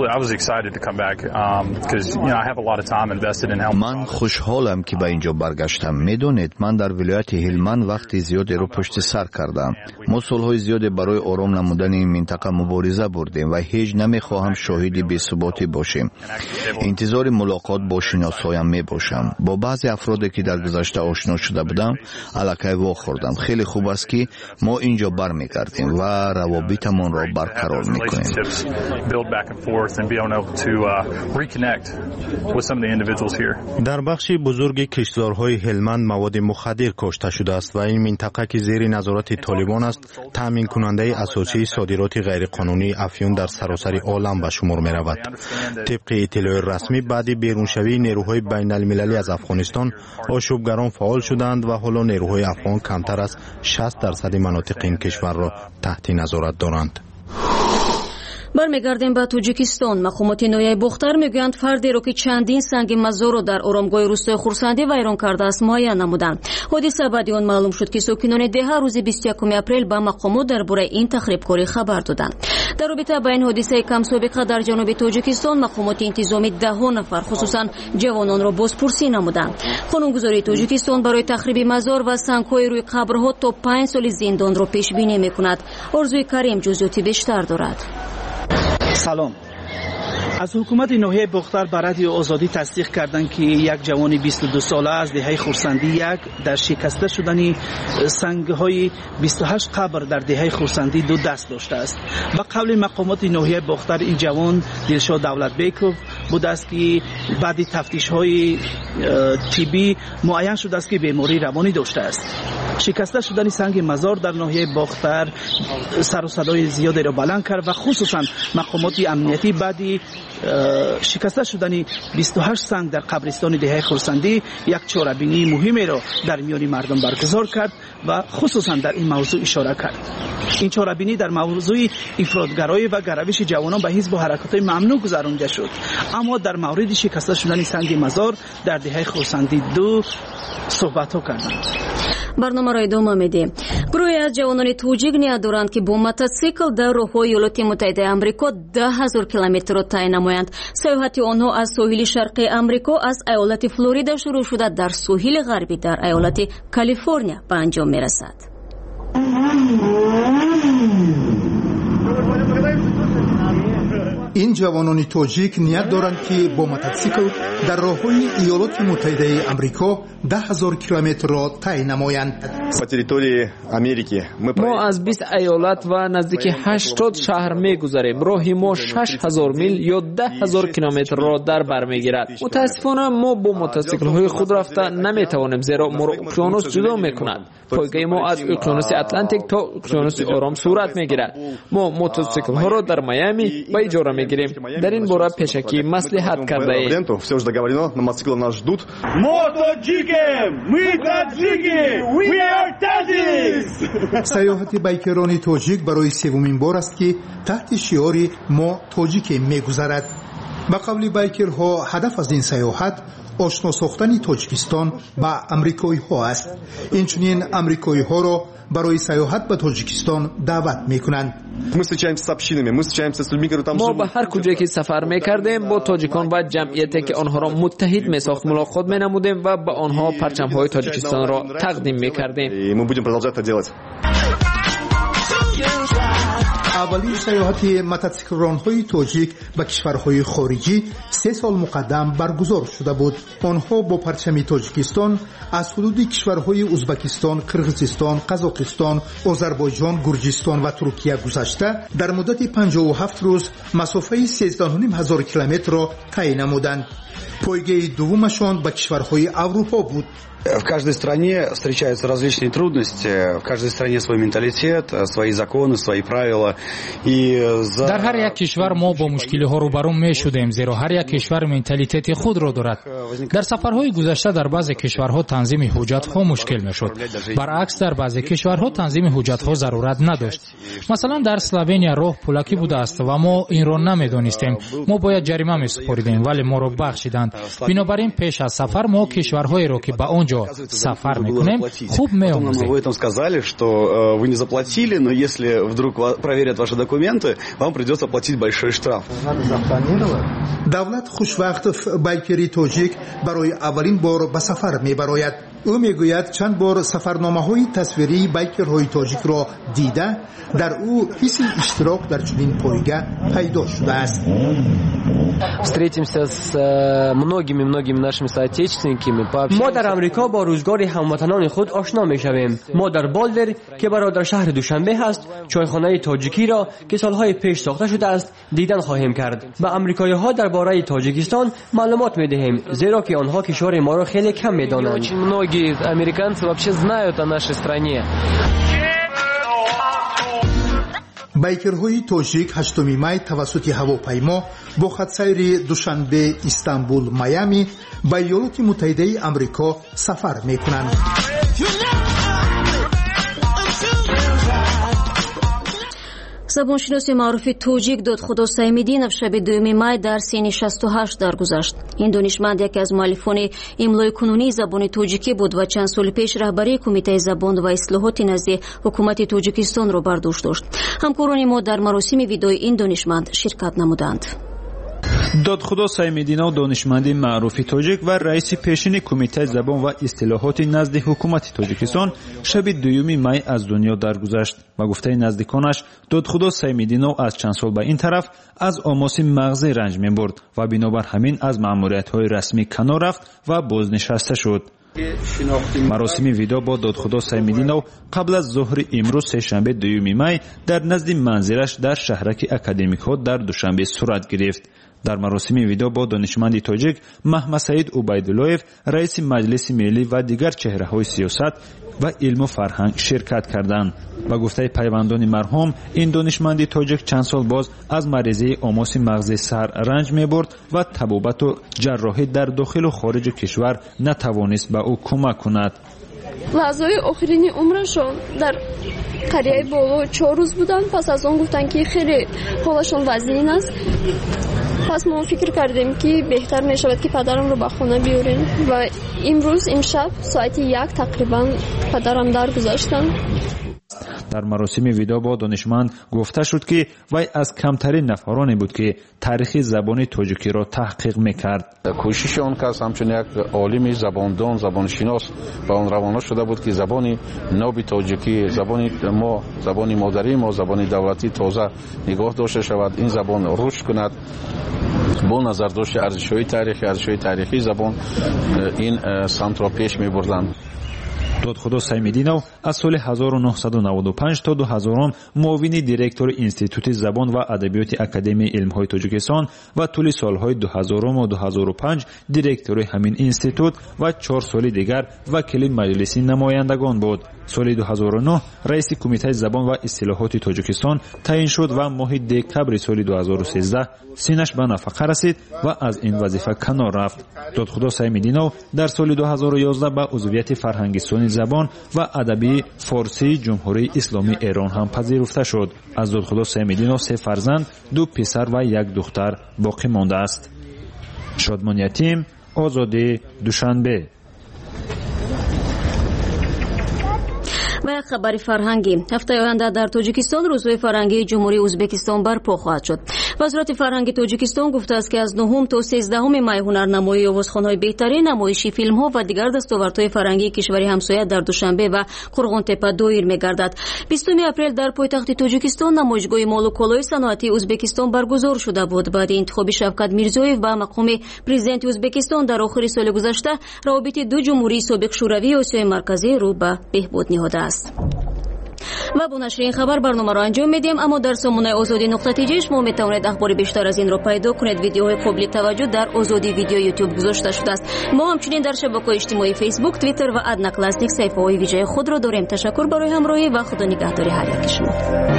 من خوشحالم که به اینجا برگشتم. میدونید من در ولایت هلمند وقت زیادی رو پشت سر کردم. ما سالهای زیادی برای آرام نمودن این منطقه مبارزه بردیم و هیچ نمیخواهم شاهد بی‌ثباتی باشیم. انتظار ملاقات با شناسایم میباشم. با بعضی افرادی که در گذشته آشنا شده بودم الکی وا خوردم. خیلی خوب است که ما اینجا برمیگردیم و روابطمان را برقرار میکنیم. در بخش بزرگ کشتزارهای هلمند مواد مخدر کشته شده است و این منطقه که زیر نظارت طالبان است تامین کننده اساسی صادرات غیرقانونی افیون در سراسر عالم به شمار می رود. طبق اطلاع رسمی بعد بیرونشوی نیروهای بین المللی از افغانستان آشوبگران فعال شدند و حالا نیروهای افغان کمتر از 60% مناطق این کشور را تحت نظارت دارند. برمیگردیم به تاجیکستان. مقامات ناحیه بختر میگویند فردی را که چندین سنگ مزار را در آرامگاه روستای خورسندی ویران کرده است معین نمودند. حادثه بعد آن معلوم شد که ساکنان دهه روز 21 اپریل به مقامات درباره این تخریبکاری خبر دادند. در رابطه با این حادثه کم سابقه در جنوب تاجیکستان مقامات انتظامی 10 نفر خصوصا جوانان را بازپرسی نمودند. قانونگذاری تاجیکستان برای تخریب مزار و سنگ‌های روی قبرها تا 5 سال زندان را پیش بینی می‌کند. آرزوی کریم جزئیات بیشتر دارد. سلام. از حکومت ناحیه بختر به رادیو آزادی تصدیق کردند که یک جوان 22 ساله از دهه خورسندی یک در شکسته شدن سنگ‌های 28 قبر در دهه خورسندی 2 دست داشته است. به قول مقامات ناحیه بختر این جوان دلشاد دولتبیکوف بوده است که بعد تفتیش‌های طبی معین شده است که بیماری روانی داشته است. شکسته شدن سنگ مزار در ناحیه بختر سر و صدای زیادی را بلند کرد و خصوصا مقامات امنیتی بعدی شکسته شدن 28 سنگ در قبرستان دهه خورسندی یک چاره‌بینی مهمی را در میان مردم برگزار کرد و خصوصا در این موضوع اشاره کرد. این چاره‌بینی در موضوع افراطگرایی و گروش جوانان به حزب و حرکات ممنوع گذرانده شد، اما در مورد شکسته شدن سنگ مزار در دهه خورسندی 2 صحبت کردند. برنامه را ادامه میدیم. گروهی از جوانان توجیک نیا دارند که با موتورسیکل در راههای ایالات متحده آمریکا 10,000 کیلومتر را طی نمایند. سیاحت آنها از ساحل شرقی آمریکا از ایالت فلوریدا شروع شده در ساحل غربی در ایالت کالیفرنیا به انجام میرسد. این جوانان تاجیک نیت دارند که با موتورسیکل در راههای ایالات متحده آمریکا 10,000 کیلومتر را طی نمایند. ما از 20 ایالت و نزدیک 80 شهر می‌گذریم. راه ما 6,000 میل یا 10,000 کیلومتر را در بر می‌گیرد. متاسفانه ما با موتورسیکل‌های خود رفته نمی‌توانیم زیرا ما را اقیانوس جدا می‌کند. پایگاه ما از اقیانوس اتلانتیک تا اقیانوس آرام صورت می‌گیرد. ما موتورسیکل‌ها را در میامی به اجاره می‌گیریم. در این باره پیشکی مصلحت کرده ایم. سیاحت بایکران تاجیک برای سومین بار است که تحت شعار ما تاجیک می‌گذرد. ба қавли байкерҳо ҳадаф аз ин саёҳат ошно сохтани тоҷикистон ба амрикоиҳо аст. инчунин амрикоиҳоро барои саёҳат ба тоҷикистон даъват мекунанд. мо ба ҳар куҷое ки сафар мекардем бо тоҷикон ва ҷамъияте ки онҳоро муттаҳид месохт мулоқот менамудем ва ба онҳо парчамҳои тоҷикистонро тақдим мекардем. аввалин саёҳати мототсиклронҳои тоҷик ба кишварҳои хориҷӣ 3 сол муқаддам баргузор шуда буд. онҳо бо парчами тоҷикистон аз ҳудуди кишварҳои узбекистон, қирғизистон, қазоқистон, озарбойҷон, гурҷистон ва туркия гузашта дар муддати 57 рӯз масофаи 13500 километрро тай намуданд. пойгаи дуввумашон ба кишварҳои аврупо буд. В каждой стране встречаются различные трудности, в каждой стране свой менталитет, свои законы, свои правила. Дар ҳар як кишвар мо бо мушкилиҳо рӯбарӯ мешудем, зеро ҳар як кишвар менталитети худро дорад. Дар сафарҳои гузашта дар баъзе кишварҳо танзими ҳуҷҷатҳо мушкил мешуд. Баръакс дар баъзе кишварҳо танзими ҳуҷҷатҳо зарурат надошт. Масалан дар Словения роҳ пулакӣ будааст ва мо инро намедонистем. Мо бояд ҷарима месупоридем, вале моро бахшиданд. Бинобар ин пеш аз сафар мо кишварҳоеро ки ба он сафар мекунем хуб меомӯзем. Вы там сказали, что вы не заплатили, но если вдруг проверят ваши документы, вам придется платить большой штраф. давлат хушвақтов байкери тоҷик барои аввалин бор ба сафар мебарояд. ӯ мегӯяд чанд бор сафарномаҳои тасвирии байкерҳои тоҷикро дида дар ӯ ҳисси иштирок дар чунин пойга пайдо шудааст. Встретимся с многими нашими соотечественниками. мо дар амрико бо рӯзгори ҳамватанони худ ошно мешавем. мо дар Болдер ки бародар шаҳри Душанбе ҳаст, чойхонаи тоҷикиро ки солҳои пеш сохта шудааст, дидан хоҳем кард. ба амрикоиҳо дар бораи Тоҷикистон маълумот медиҳем, зеро ки онҳо кишвари моро хеле кам медонанд. Многие американцы вообще знают о нашей стране. байкерҳои тоҷик 8 май тавассути ҳавопаймо бо хатсайри Душанбе, Истанбул, Майами ба Иёлоти Муттаҳидаи Амрико сафар мекунанд. забоншиноси маъруфи тоҷик Додхудо Саимиддинов шаби 2 май дар синни 68 даргузашт. ин донишманд яке аз муаллифони имлои кунунии забони тоҷикӣ буд ва чанд соли пеш раҳбарии кумитаи забон ва ислоҳоти назди ҳукумати Тоҷикистонро бар дӯш дошт. ҳамкорони мо дар маросими видои ин донишманд ширкат намуданд. додхудо Саимиддинов донишманди маъруфи тоҷик ва раиси пешини кумитаи забон ва истилоҳоти назди ҳукумати Тоҷикистон шаби 2 май аз дунё даргузашт. ба гуфтаи наздиконаш, Додхудо Саимиддинов аз чанд сол ба ин тараф аз омоси мағзӣ ранҷ мебурд ва бинобар ҳамин аз маъмуриятҳои расмӣ канор рафт ва бознишаста шуд. маросими видо бо Додхудо Саимиддинов қабл аз зуҳри имрӯз сешанбе 2 май дар назди манзилаш дар шаҳраки академикҳо дар Душанбе сурат гирифт. дар маросими видо бо донишманди тоҷик Маҳмадсаид Убайдуллоев, раиси маҷлиси миллӣ ва дигар чеҳраҳои сиёсат ва илму фарҳанг ширкат карданд. ба гуфтаи пайвандони марҳум, ин донишманди тоҷик чанд сол боз аз маризии омоси мағзи сар ранҷ мебурд ва табобату ҷарроҳӣ дар дохилу хориҷи кишвар натавонист ба ӯ кӯмак кунад. лаҳзаҳои охирини умрашон дар қарияи боло 4 рӯз буданд. пас аз он гуфтанд ки хеле ҳолашон вазъин аст. пас мо фикр кардем ки беҳтар мешавад ки падарамро ба хона биёрем ва имрӯз имшаб соати 1 тақрибан падарам даргузаштанд. дар маросими видо бо донишманд гуфта шуд ки вай аз камтарин нафароне буд ки таърихи забони тоҷикиро таҳқиқ мекард. кӯшиши он кас ҳамчун як олими забондон, забоншинос ба он равона шуда буд ки забони ноби тоҷикӣ, забони модарӣ мо, забони давлатӣ тоза нигоҳ дошта шавад, ин забон рушд кунад. бо назардошти арзишҳои таърихии забон ин самтро пеш мебурданд. Додхудо Саимиддинов аз соли 1995 то 2000 муовини директори Институти забон ва адабиёти Академияи илмҳои Тоҷикистон ва тӯли солҳои 2000-2005 директори ҳамин институт ва 4 соли дигар вакили маҷлиси намояндагон буд. соли 2009 раиси кумитаи забон ва истилоҳоти Тоҷикистон таъин шуд ва моҳи декабри соли 2013 синаш ба нафақа расид ва аз ин вазифа канор рафт. Додхудо Саимиддинов дар соли 2011 ба узвияти фарҳангистони забон ва адабии форсии ҷумҳурии исломии Эрон ҳам пазируфта шуд. аз Додхудо Саимиддинов 3 фарзанд, 2 писар ва 1 духтар боқӣ мондааст. شادمان یتیم، آزادی دوشنبه. و یک خبر فرهنگی. هفته آینده در تاجیکستان روزهای فرهنگی جمهوری ازبکستان برپا خواهد شد. وزارت فرهنگ تاجیکستان گفته است که از 9 تا 13 می هنرنمایی آوازخوان‌های بهترین، نمایشی فیلم‌ها و دیگر دستاوردهای فرهنگی کشوری همسایه در دوشنبه و قرغن‌تپه دایر می‌گردد. 20 اپریل در پایتخت تاجیکستان نمایشگاه مال و کالای صنعتی ازبکستان برگزار شده بود. بعد انتخاب شوکت میرزویف به مقام پرزیدنت ازبکستان در آخر سال گذشته، روابط دو جمهوری سابق شوروی و آسیای مرکزی رو به بهبود نهاده است. و با نشر این خبر برنامه را انجام میدیم، اما در سامانه آزادی نقطه تیجی شما میتوانید اخبار بیشتر از این را پیدا کنید. ویدیوهای قابل توجه در آزادی ویدیو یوتیوب گذاشته شده است. ما همچنین در شبکه‌های اجتماعی فیسبوک، توییتر و ادنا کلاسیک صفحه‌های ویژه خود را داریم. تشکر برای همراهی و خدا نگهداری هر یک شما.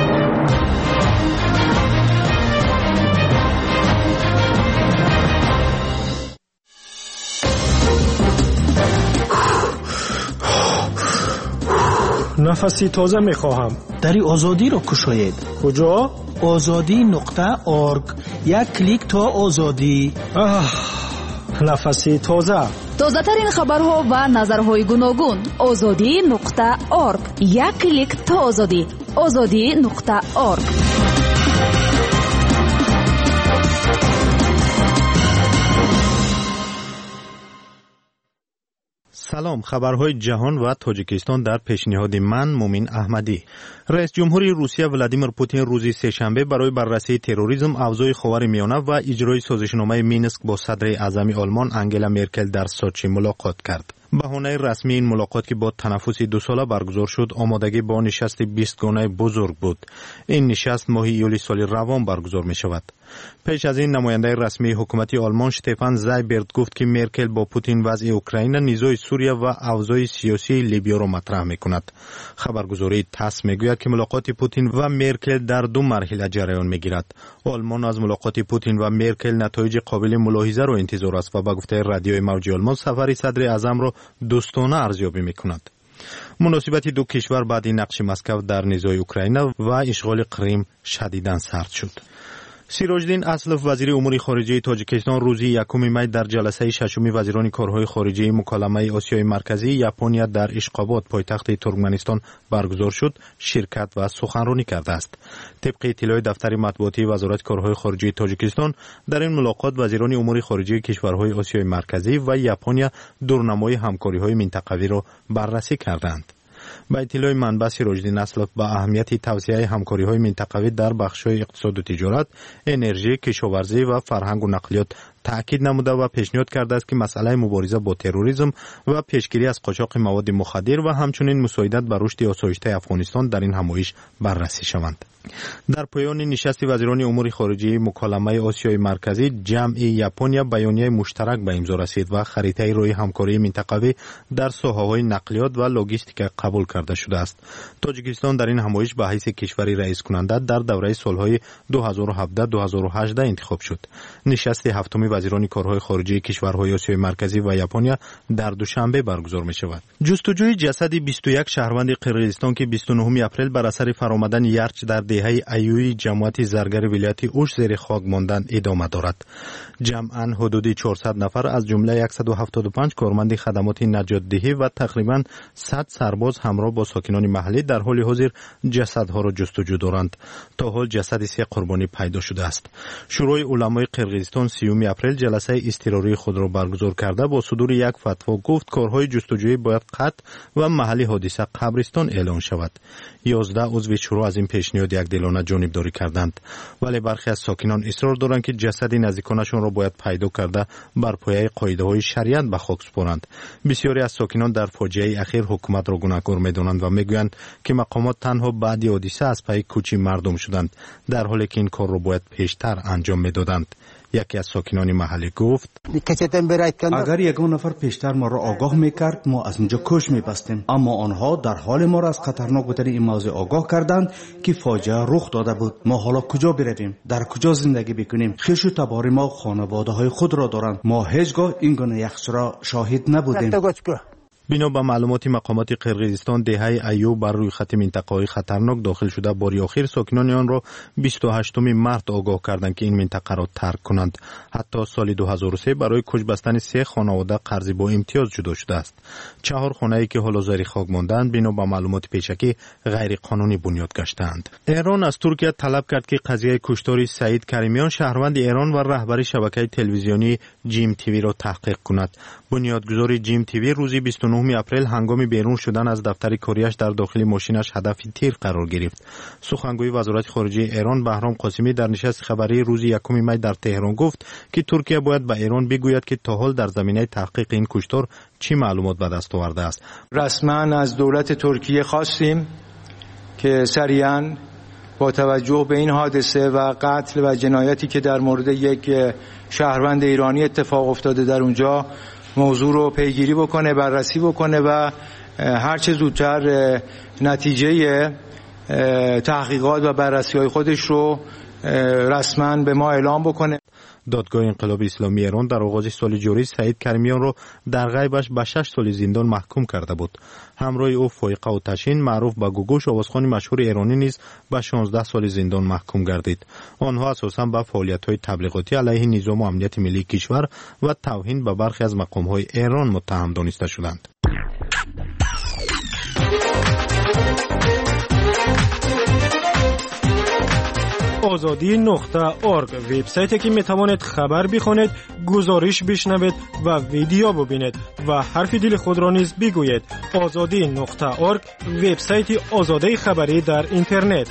نفسی تازه میخواهم. دری آزادی رو کشایید. کجا؟ azadi.org. یک کلیک تا آزادی. نفسی تازه. تازه ترین خبرها و نظرهای گوناگون. azadi.org. یک کلیک تا آزادی. azadi.org. سلام، خبرهای جهان و تاجیکستان در پیشنهاد من مومین احمدی. رئیس جمهوری روسیه ولادیمیر پوتین روز سه‌شنبه برای بررسی تروریسم، اوضاع خاورمیانه و اجرای سازشنامه مینسک با صدر اعظم آلمان آنگلا مرکل در سوچی ملاقات کرد. بهانه رسمی این ملاقات که با تنفس 2 ساله برگزار شد، آمادگی با نشست 20 گانه بزرگ بود. این نشست ماه ایول سال روان برگزار می شود. پیش از این نماینده رسمی حکومت آلمان شتفان زایبرت گفت که مرکل با پوتین وضع اوکراین، نیزوی سوریه و اوضاع سیاسی لیبیا را مطرح می کند. خبرگزاری تاس می گوید که ملاقات پوتین و مرکل در 2 مرحله جریان می گیرد. آلمان از ملاقات پوتین و مرکل نتایج قابل ملاحظه را انتظار است و به گفته رادیوی موج آلمان سفر صدر اعظم را دوستانه ارزیابی می کند. مناسبت دو کشور بعد نقش مسکو در نیزوی اوکراین و اشغال کریم شدیداً سرد شد. سیراجدین اسلف وزیر امور خارجه تاجیکستان روز 1 می در جلسه ششم وزیران کارهای خارجه مکالمه آسیای مرکزی یاپونیا در اشقاباد پایتخت ترکمنستان برگزار شد شرکت و سخنرانی کرده است. طبق اطلاع دفتر مطبوعاتی وزارت کارهای خارجه تاجیکستان، در این ملاقات وزیران امور خارجه کشورهای آسیای مرکزی و یاپونیا دورنمای همکاری‌های منطقوی را بررسی کردند. با اطلاع منبع سیراجدین اسلف با اهمیت توسعه همکاری‌های منطقوی در بخش‌های اقتصاد و تجارت، انرژی، کشاورزی و فرهنگ و نقلیات تأکید نموده و پیشنهاد کرده است که مسئله مبارزه با تروریسم و پیشگیری از قاچاق مواد مخدر و همچنین مساعدت بر رشد آسایشته افغانستان در این همایش بررسی شوند. در پایان نشست وزیران امور خارجه مکالمه آسیای مرکزی، جمع یاپونیا بیانیه مشترک به امضا رسید و خریطه روی همکاری منطقوی در ساحه‌های نقلیات و لوجستیک قبول کرده شده است. تاجیکستان در این همایش به حیث کشوری رئیس کننده در دوره سالهای 2017-2018 انتخاب شد. نشست هفتم وزیران کارهای خارجه کشورهای آسیای مرکزی و یاپونیا در دوشنبه برگزار می شود. جستجوی جسد 21 شهروند قرقیزستان که 29 اپریل بر اثر فرآمدن یرچ در دهه ایوی جماعت زرگر ولایت اوش زیر خاک ماندن ادامه دارد. جمعاً حدود 400 نفر از جمله 175 کارمند خدمات نجات دهی و تقریباً 100 سرباز همراه با ساکنان محلی در حال حاضر جسدها را جستجو دارند. تا حال جسد 3 قربانی پیدا شده است. شورای علمای قرقیزستان 30 اپریل جلسه اضطراری خود را برگزار کرده با صدور یک فتوا گفت کارهای جستجویی باید قطع و محل حادثه قبرستان اعلان شود. 11 عضو شورا از این پیشنهاد یکدلانه جانبداری کردند، ولی برخی از ساکنان اصرار دارند که جسد نزدیکانشان را باید پیدا کرده بر پایه قاعده‌های شریعت به خاک سپارند. بسیاری از ساکنان در فاجعه اخیر حکومت را گناهکار می‌دانند و میگویند که مقامات تنها بعد حادثه از پای کوچی مردم شدند، در حالی که این کار را باید پیشتر انجام می‌دادند. یکی از ساکنان محلی گفت اگر یگان نفر پیشتر ما را آگاه میکرد ما از اینجا کش میبستیم، اما آنها در حال ما را از خطرناک بودن این موضوع آگاه کردند که فاجعه رخ داده بود. ما حالا کجا برویم؟ در کجا زندگی بکنیم؟ خویش و تبار ما خانواده های خود را دارند. ما هیچگاه این گونه یخچال را شاهد نبودیم. بنا به معلومات مقامات قرقیزستان، دهه ایوب بر روی خط منطقه‌های خطرناک داخل شده. باری آخر ساکنان آن را 28 مارس آگاه کردند که این منطقه را ترک کنند. حتی سال 2003 برای کش بستن 3 خانواده قرضی با امتیاز جدا شده است. 4 خانه‌ای که حالا زیر خاک ماندند بنا به معلومات پیشکی غیر قانونی بنیاد گشتند. ایران از ترکیه طلب کرد که قضیه کشتار سعید کریمیان شهروند ایران و رهبر شبکه تلویزیونی جیم تیوی را تحقیق کند. بنیادگذار جیم تیوی روز 29 اپریل هنگام بیرون شدن از دفتر کاریش در داخل ماشینش هدف تیر قرار گرفت. سخنگوی وزارت خارجه ایران بهرام قاسمی در نشست خبری روز 1 می در تهران گفت که ترکیه باید به ایران بگوید که تا حال در زمینه تحقیق این کشتار چه معلومات به دست آورده است. رسما از دولت ترکیه خواستیم که سریعاً با توجه به این حادثه و قتل و جنایتی که در مورد یک شهروند ایرانی اتفاق افتاده در اونجا موضوع رو پیگیری بکنه، بررسی بکنه و هر چه زودتر نتیجه تحقیقات و بررسی‌های خودش رو رسما به ما اعلام بکنه. دادگاه انقلاب اسلامی ایران در آغاز سال جاری سعید کریمیان را در غیبش به 6 سال زندان محکوم کرده بود. همراه او فایقه آتشین معروف به گوگوش آوازخوان مشهور ایرانی نیز به 16 سال زندان محکوم گردید. آنها اساساً به فعالیت‌های تبلیغاتی علیه نظام و امنیت ملی کشور و توهین به برخی از مقام‌های ایران متهم دانسته شدند. azadi.org وبسایتی که میتوانید خبر بخونید، گزارش بشنوید و ویدیو ببینید و حرف دل خود را نیز بگویید. azadi.org وبسایت آزادی خبری در اینترنت.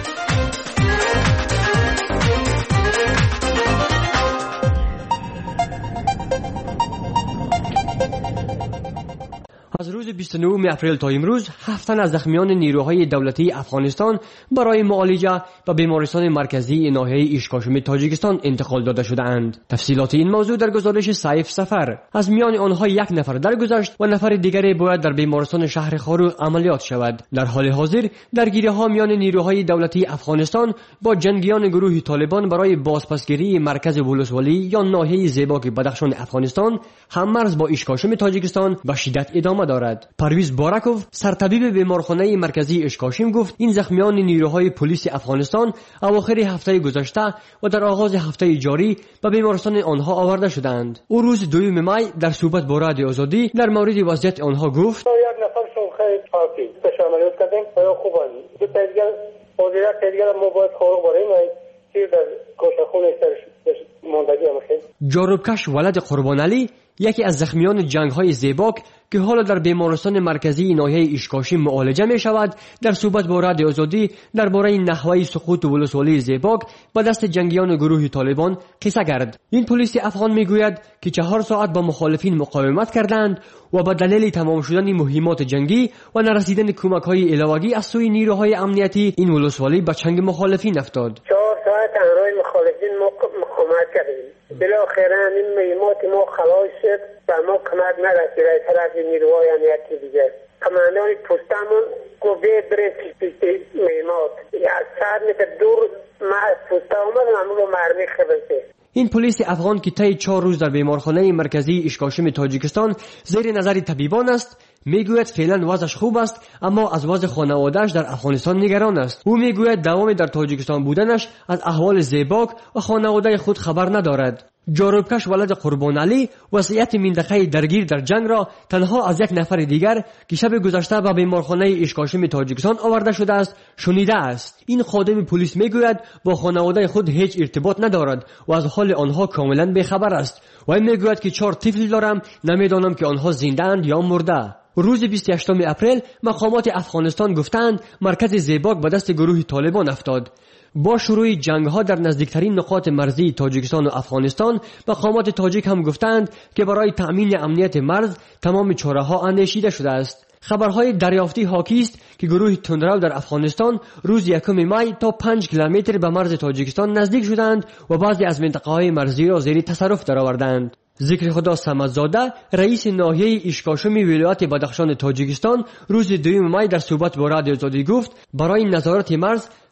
از روز 29 اپریل تا امروز 7 تن از زخمیان نیروهای دولتی افغانستان برای معالجه به بیمارستان مرکزی ناحیه ایشکاشم تاجیکستان انتقال داده شده‌اند. تفصیلات این موضوع در گزارش سیف سفر. از میان آنها 1 نفر درگذشت و نفر دیگری باید در بیمارستان شهر خاروق عملیات شود. در حال حاضر درگیری‌ها میان نیروهای دولتی افغانستان با جنگیان گروه طالبان برای بازپسگیری مرکز ولسوالی یا ناحیه زیباک بدخشان افغانستان هم‌مرز با ایشکاشم تاجیکستان به شدت ادامه دارد. پرویز باراکوف سرطبیب بیمارخانه مرکزی اشکاشم گفت این زخمیان نیروهای پلیس افغانستان اواخر هفته گذشته و در آغاز هفته جاری به بیمارستان آنها آورده شدند. او روز 2 می در صحبت با رادیو آزادی در مورد وضعیت آنها گفت: یک نفرشون خیلی خاصی بشه عملیات کردیم و خوبن. دو تا دیگه مدیریت دیگه ما باید خارق بریم و چیز در گوشه‌خونه سرش ماندگی هم خیلی. جاروبکش ولد قربان علی یکی از زخمیان جنگ‌های زیباک که حالا در بیمارستان مرکزی ناحیه ایشکاشم معالجه می شود در صحبت با رادیو آزادی درباره نحوه سقوط ولسوالی زیباک به دست جنگیان گروه طالبان قصه کرد. این پلیس افغان می گوید که 4 ساعت با مخالفین مقاومت کردند و به دلیل تمام شدن مهمات جنگی و نرسیدن کمک‌های الهوایی از سوی نیروهای امنیتی این ولسوالی به چنگ مخالفین افتاد. 4 ساعت همراه مخالفین مقاومت کردیم. بالاخره این مهمات ما خلاص شد و ما کمک نرسید از طرف نیروهای امنیتی دیگه. کماندان پستمون گفت برید پیش مهمات. از 100 متر دور ما از پسته آمدم همون رو مرمی خبرده. این پلیس افغان که طی 4 روز در بیمارخانه مرکزی ایشکاشم تاجیکستان زیر نظر طبیبان است میگوید فعلا وضعش خوب است اما از وضع خانواده‌اش در افغانستان نگران است. او میگوید دوام در تاجیکستان بودنش از احوال زیباک و خانواده خود خبر ندارد. جاروبکش ولد قربان علی وضعیت منطقه درگیر در جنگ را تنها از یک نفر دیگر که شب گذشته به بیمارخانه ایشکاشم تاجیکستان آورده شده است شنیده است. این خادم پلیس میگوید با خانواده خود هیچ ارتباط ندارد و از حال آنها کاملا بیخبر است و میگوید که 4 طفل دارم، نمیدانم که آنها زنده اند یا مرده. روز 28 اپریل مقامات افغانستان گفتند مرکز زیباک به دست گروه طالبان افتاد. با شروع جنگ‌ها در نزدیکترین نقاط مرزی تاجیکستان و افغانستان مقامات تاجیک هم گفتند که برای تأمین امنیت مرز تمام چاره‌ها اندیشیده شده است. خبرهای دریافتی حاکی است که گروه تندرو در افغانستان روز 1 می تا 5 کیلومتر به مرز تاجیکستان نزدیک شدند و بعضی از منطقه‌های مرزی را زیر تصرف درآوردند. ذکر خدا صمدزاده رئیس ناحیه ایشکاشم ولایت بدخشان تاجیکستان روز 2 می در صحبت با رادیو آزادی گفت برای نظارت مرز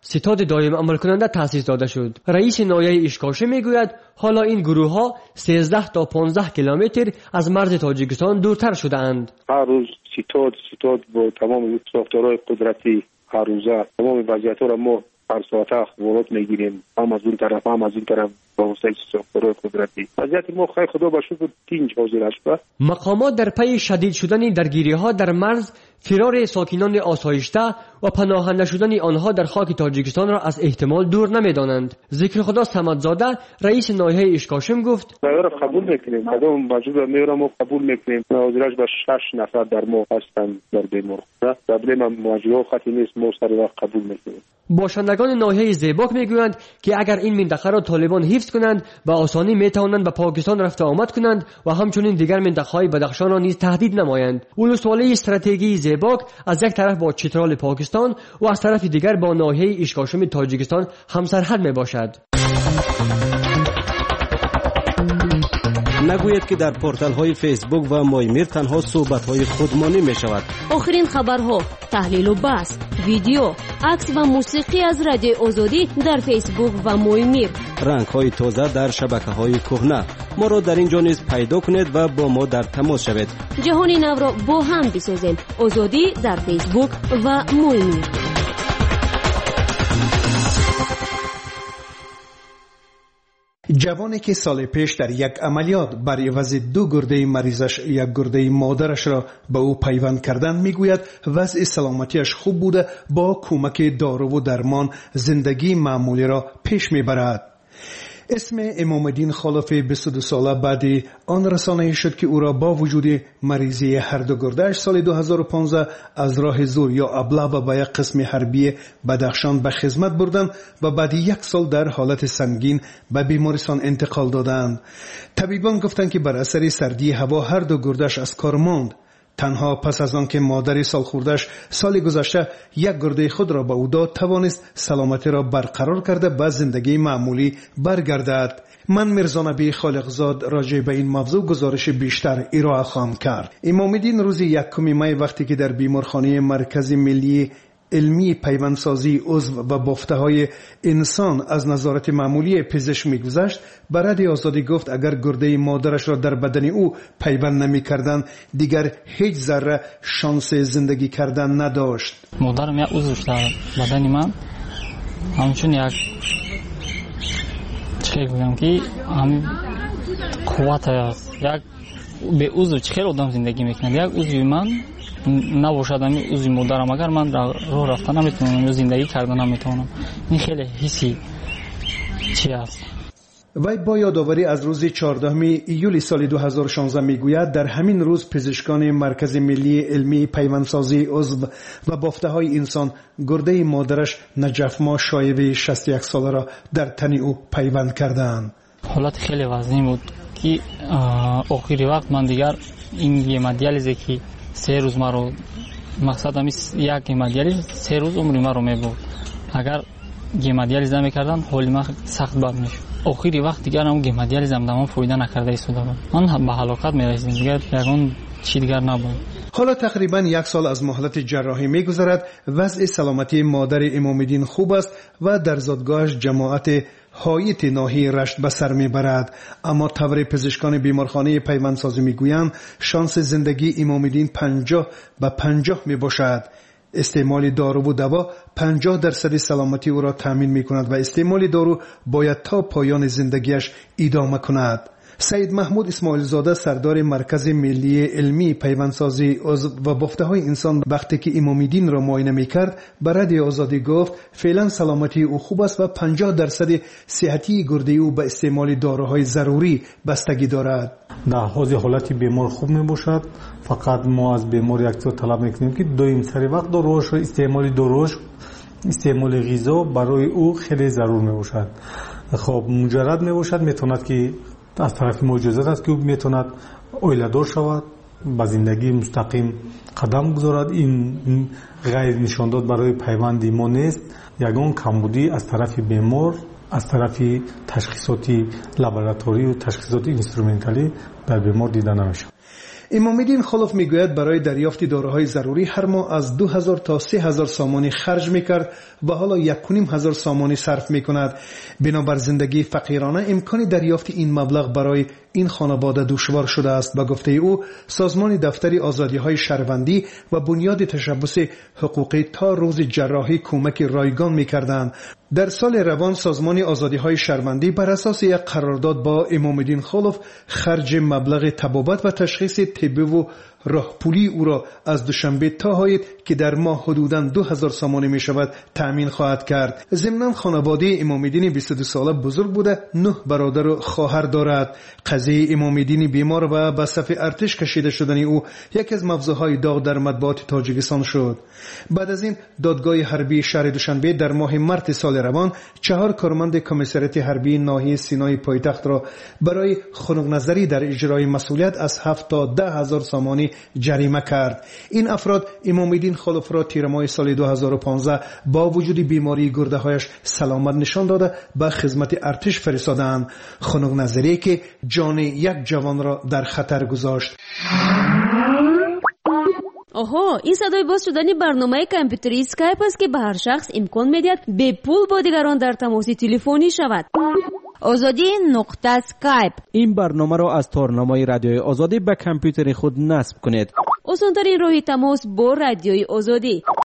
ستاد دایم عمل کننده تأسیس داده شد. رئیس ناحیه اشکاشم میگوید حالا این گروه ها 13 تا 15 کیلومتر از مرز تاجیکستان دورتر شده اند. هر روز ستاد با تمام ساختارهای قدرتی هر روزه تمام وضعیت‌ها را ما هر ساعت اخبارات میگیریم، هم از اون طرف هم از این طرف با وسایل ساختارهای قدرتی. وضعیت ما خیر خدا به شکر تینج حاضر است. مقامات در پی شدید شدن درگیری‌ها در مرز، فرار ساکنان آسایشته و پناهنده شدن آنها در خاک تاجیکستان را از احتمال دور نمی‌دانند. ذکر خدا صمدزاده رئیس ناحیه اشکاشم گفت: ما قبول می‌کنیم، کدام موجود میرا ما قبول می‌کنیم. حاضرش به 6 نفر در ما هستند در بیمار. پرابلم موجود خاطی نیست، ما سر وقت قبول می‌کنیم. باشندگان ناحیه زیباک میگویند که اگر این منطقه را طالبان حفظ کنند به آسانی میتوانند به پاکستان رفت آمد کنند و همچنین دیگر منطقه‌های بدخشان را نیز تهدید نمایند. ولسوالی استراتژی زیباک از یک طرف با چترال پاکستان و از طرف دیگر با ناحیه اشکاشم تاجیکستان همسرحد میباشد. نگوید که در پورتال های فیسبوک و مایمیر تنها صحبت های خودمانی می شود. آخرین خبرها، تحلیل و بحث، ویدیو، عکس و موسیقی از رادیو آزادی در فیسبوک و مایمیر. رنگ های تازه در شبکه های کهنه. ما را در اینجا نیز پیدا کنید و با ما در تماس شوید. جهانی نو را با هم بسازیم. آزادی در فیسبوک و مایمیر. جوانی که سال پیش در یک عملیات بر عوض 2 گرده مریضش یک گرده مادرش را به او پیوند کردند میگوید وضع سلامتیش خوب بوده، با کمک دارو و درمان زندگی معمولی را پیش میبرد. اسم امام الدین خالف 22 ساله بعد آن رسانه‌ای شد که او را با وجود مریضی هر دو گرده‌اش سال 2015 از راه زور یا ابلابه به یک قسم حربی بدخشان به خدمت بردند و بعد 1 سال در حالت سنگین به بیمارستان انتقال دادند. طبیبان گفتند که بر اثر سردی هوا هر دو گرده‌اش از کار ماند. تنها پس از آن که مادر سالخورده‌اش سال گذشته 1 گرده خود را به او داد توانست سلامتی را برقرار کرده به زندگی معمولی برگردد. من میرزا نبی خالقزاد راجع به این موضوع گزارش بیشتر ارائه خواهم کرد. امام الدین روز 1 می وقتی که در بیمارخانه مرکز ملی علمی پیوندسازی عضو و بافته‌های انسان از نظارت معمولی پزشک می‌گذشت، به رادیو آزادی گفت اگر گرده مادرش را در بدن او پیوند نمی‌کردند دیگر هیچ ذره شانس زندگی کردن نداشت. مادرم یک عضوش در بدن من همچون یک چه بگم که هم قوت است. یک به عضو چه آدم زندگی می‌کند، یک عضو من نباشد همین عضو مادرم اگر من راه رفتن نمیتونم یا زندگی کردن نمیتونم. این خیلی حسی چی است. وی با یادآوری از روز 14 ایول سال 2016 میگوید در همین روز پزشکان مرکز ملی علمی پیوندسازی عضو و بافته‌های انسان گرده مادرش نجف ما شایوی 61 ساله را در تن او پیوند کردند. حالت خیلی وزنی بود که آخری وقت من دیگر این گیمادیالیزی که 3 روز ما رو مقصد همی یک گیمادیالیز 3 روز عمری ما رو میبود. اگر گیمادیالیز نمیکردن حال ما سخت بد میشد. آخری وقت دیگر هم گیمادیالیز هم تمام فایده نکرده ایستاده بود. من به هلاکت میرسیدم دیگر یگان چی دیگر نبود. حالا تقریبا 1 سال از مهلت جراحی میگذرد. وضع سلامتی مادر امام الدین خوب است و در زادگاهش جماعت هایت ناحیه رشت به سر میبرد. اما طور پزشکان بیمارخانه پیوندسازی میگویند شانس زندگی امام الدین 50-50 میباشد. استعمال دارو و دوا 50% سلامتی او را تامین میکند و استعمال دارو باید تا پایان زندگیش ادامه کند. سید محمود اسماعیل زاده سردار مرکز ملی علمی پیوندسازی عضو و بافته‌های انسان وقتی که امام الدین را معاینه میکرد به رادیو آزادی گفت فعلا سلامتی او خوب است و 50% صحتی گرده او به استعمال داروهای ضروری بستگی دارد. در حالت بیمار خوب می باشد. فقط ما از بیمار یک چیز طلب میکنیم که دویم سری وقت داروش استعمال غذا برای او خیلی ضرور می باشد. خب مجرد می باشد میتواند که از طرف معجزات است که او میتواند اویله‌دار شود، به زندگی مستقیم قدم بگذارد. این غیر نشانداد برای پیوند ما نیست. یگان کمبودی از طرف بیمار، از طرف تشخیصات لابراتوری و تشخیصات اینسترومنتالی در بیمار دیده نمیشه. امام‌الدین خلف میگوید برای دریافت داروهای ضروری هر ماه از 2000 تا 3000 سامانی خرج میکرد و حالا 1500 سامانی صرف میکند. بنابر زندگی فقیرانه امکان دریافت این مبلغ برای این خانواده دشوار شده است. به گفته او سازمان دفتر آزادی‌های شهروندی و بنیاد تشبث حقوقی تا روز جراحی کمک رایگان میکردند. در سال روان سازمان آزادی‌های شهروندی بر اساس یک قرارداد با امام‌الدین خلف خرج مبلغ طبابت و تشخیص طبی و راهپولی او را از دوشنبه تا هایت که در ماه حدوداً 2000 سامانه می شود تأمین خواهد کرد. ضمناً خانواده امام‌الدین 22 ساله بزرگ بوده 9 برادر و خواهر دارد. قضیه امام‌الدین بیمار و به صف ارتش کشیده شدن او یکی از موضوعهای داغ در مطبوعات تاجیکستان شد. بعد از این دادگاه حربی شهر دوشنبه در ماه مارس سال روان 4 کارمند کمیساریات حربی ناحیه سینای پایتخت را برای خنک نظری در اجرای مسئولیت از 7 تا 10,000 سامانی جریمه کرد. این افراد امام‌الدین خلف را تیر ماه سال 2015 با وجود بیماری گرده هایش سلامت نشان داده به خدمت ارتش فرستادند. خنک نظری که جان یک جوان را در خطر گذاشت. آها، این صدای باز شدن برنامه کامپیوتری اسکایپ است که به هر شخص امکان می‌دهد به پول با دیگران در تماس تلفنی شود. azadi.skype این برنامه را از تارنمای رادیوی آزادی به کامپیوتر خود نصب کنید. آسان‌ترین راه تماس با رادیوی آزادی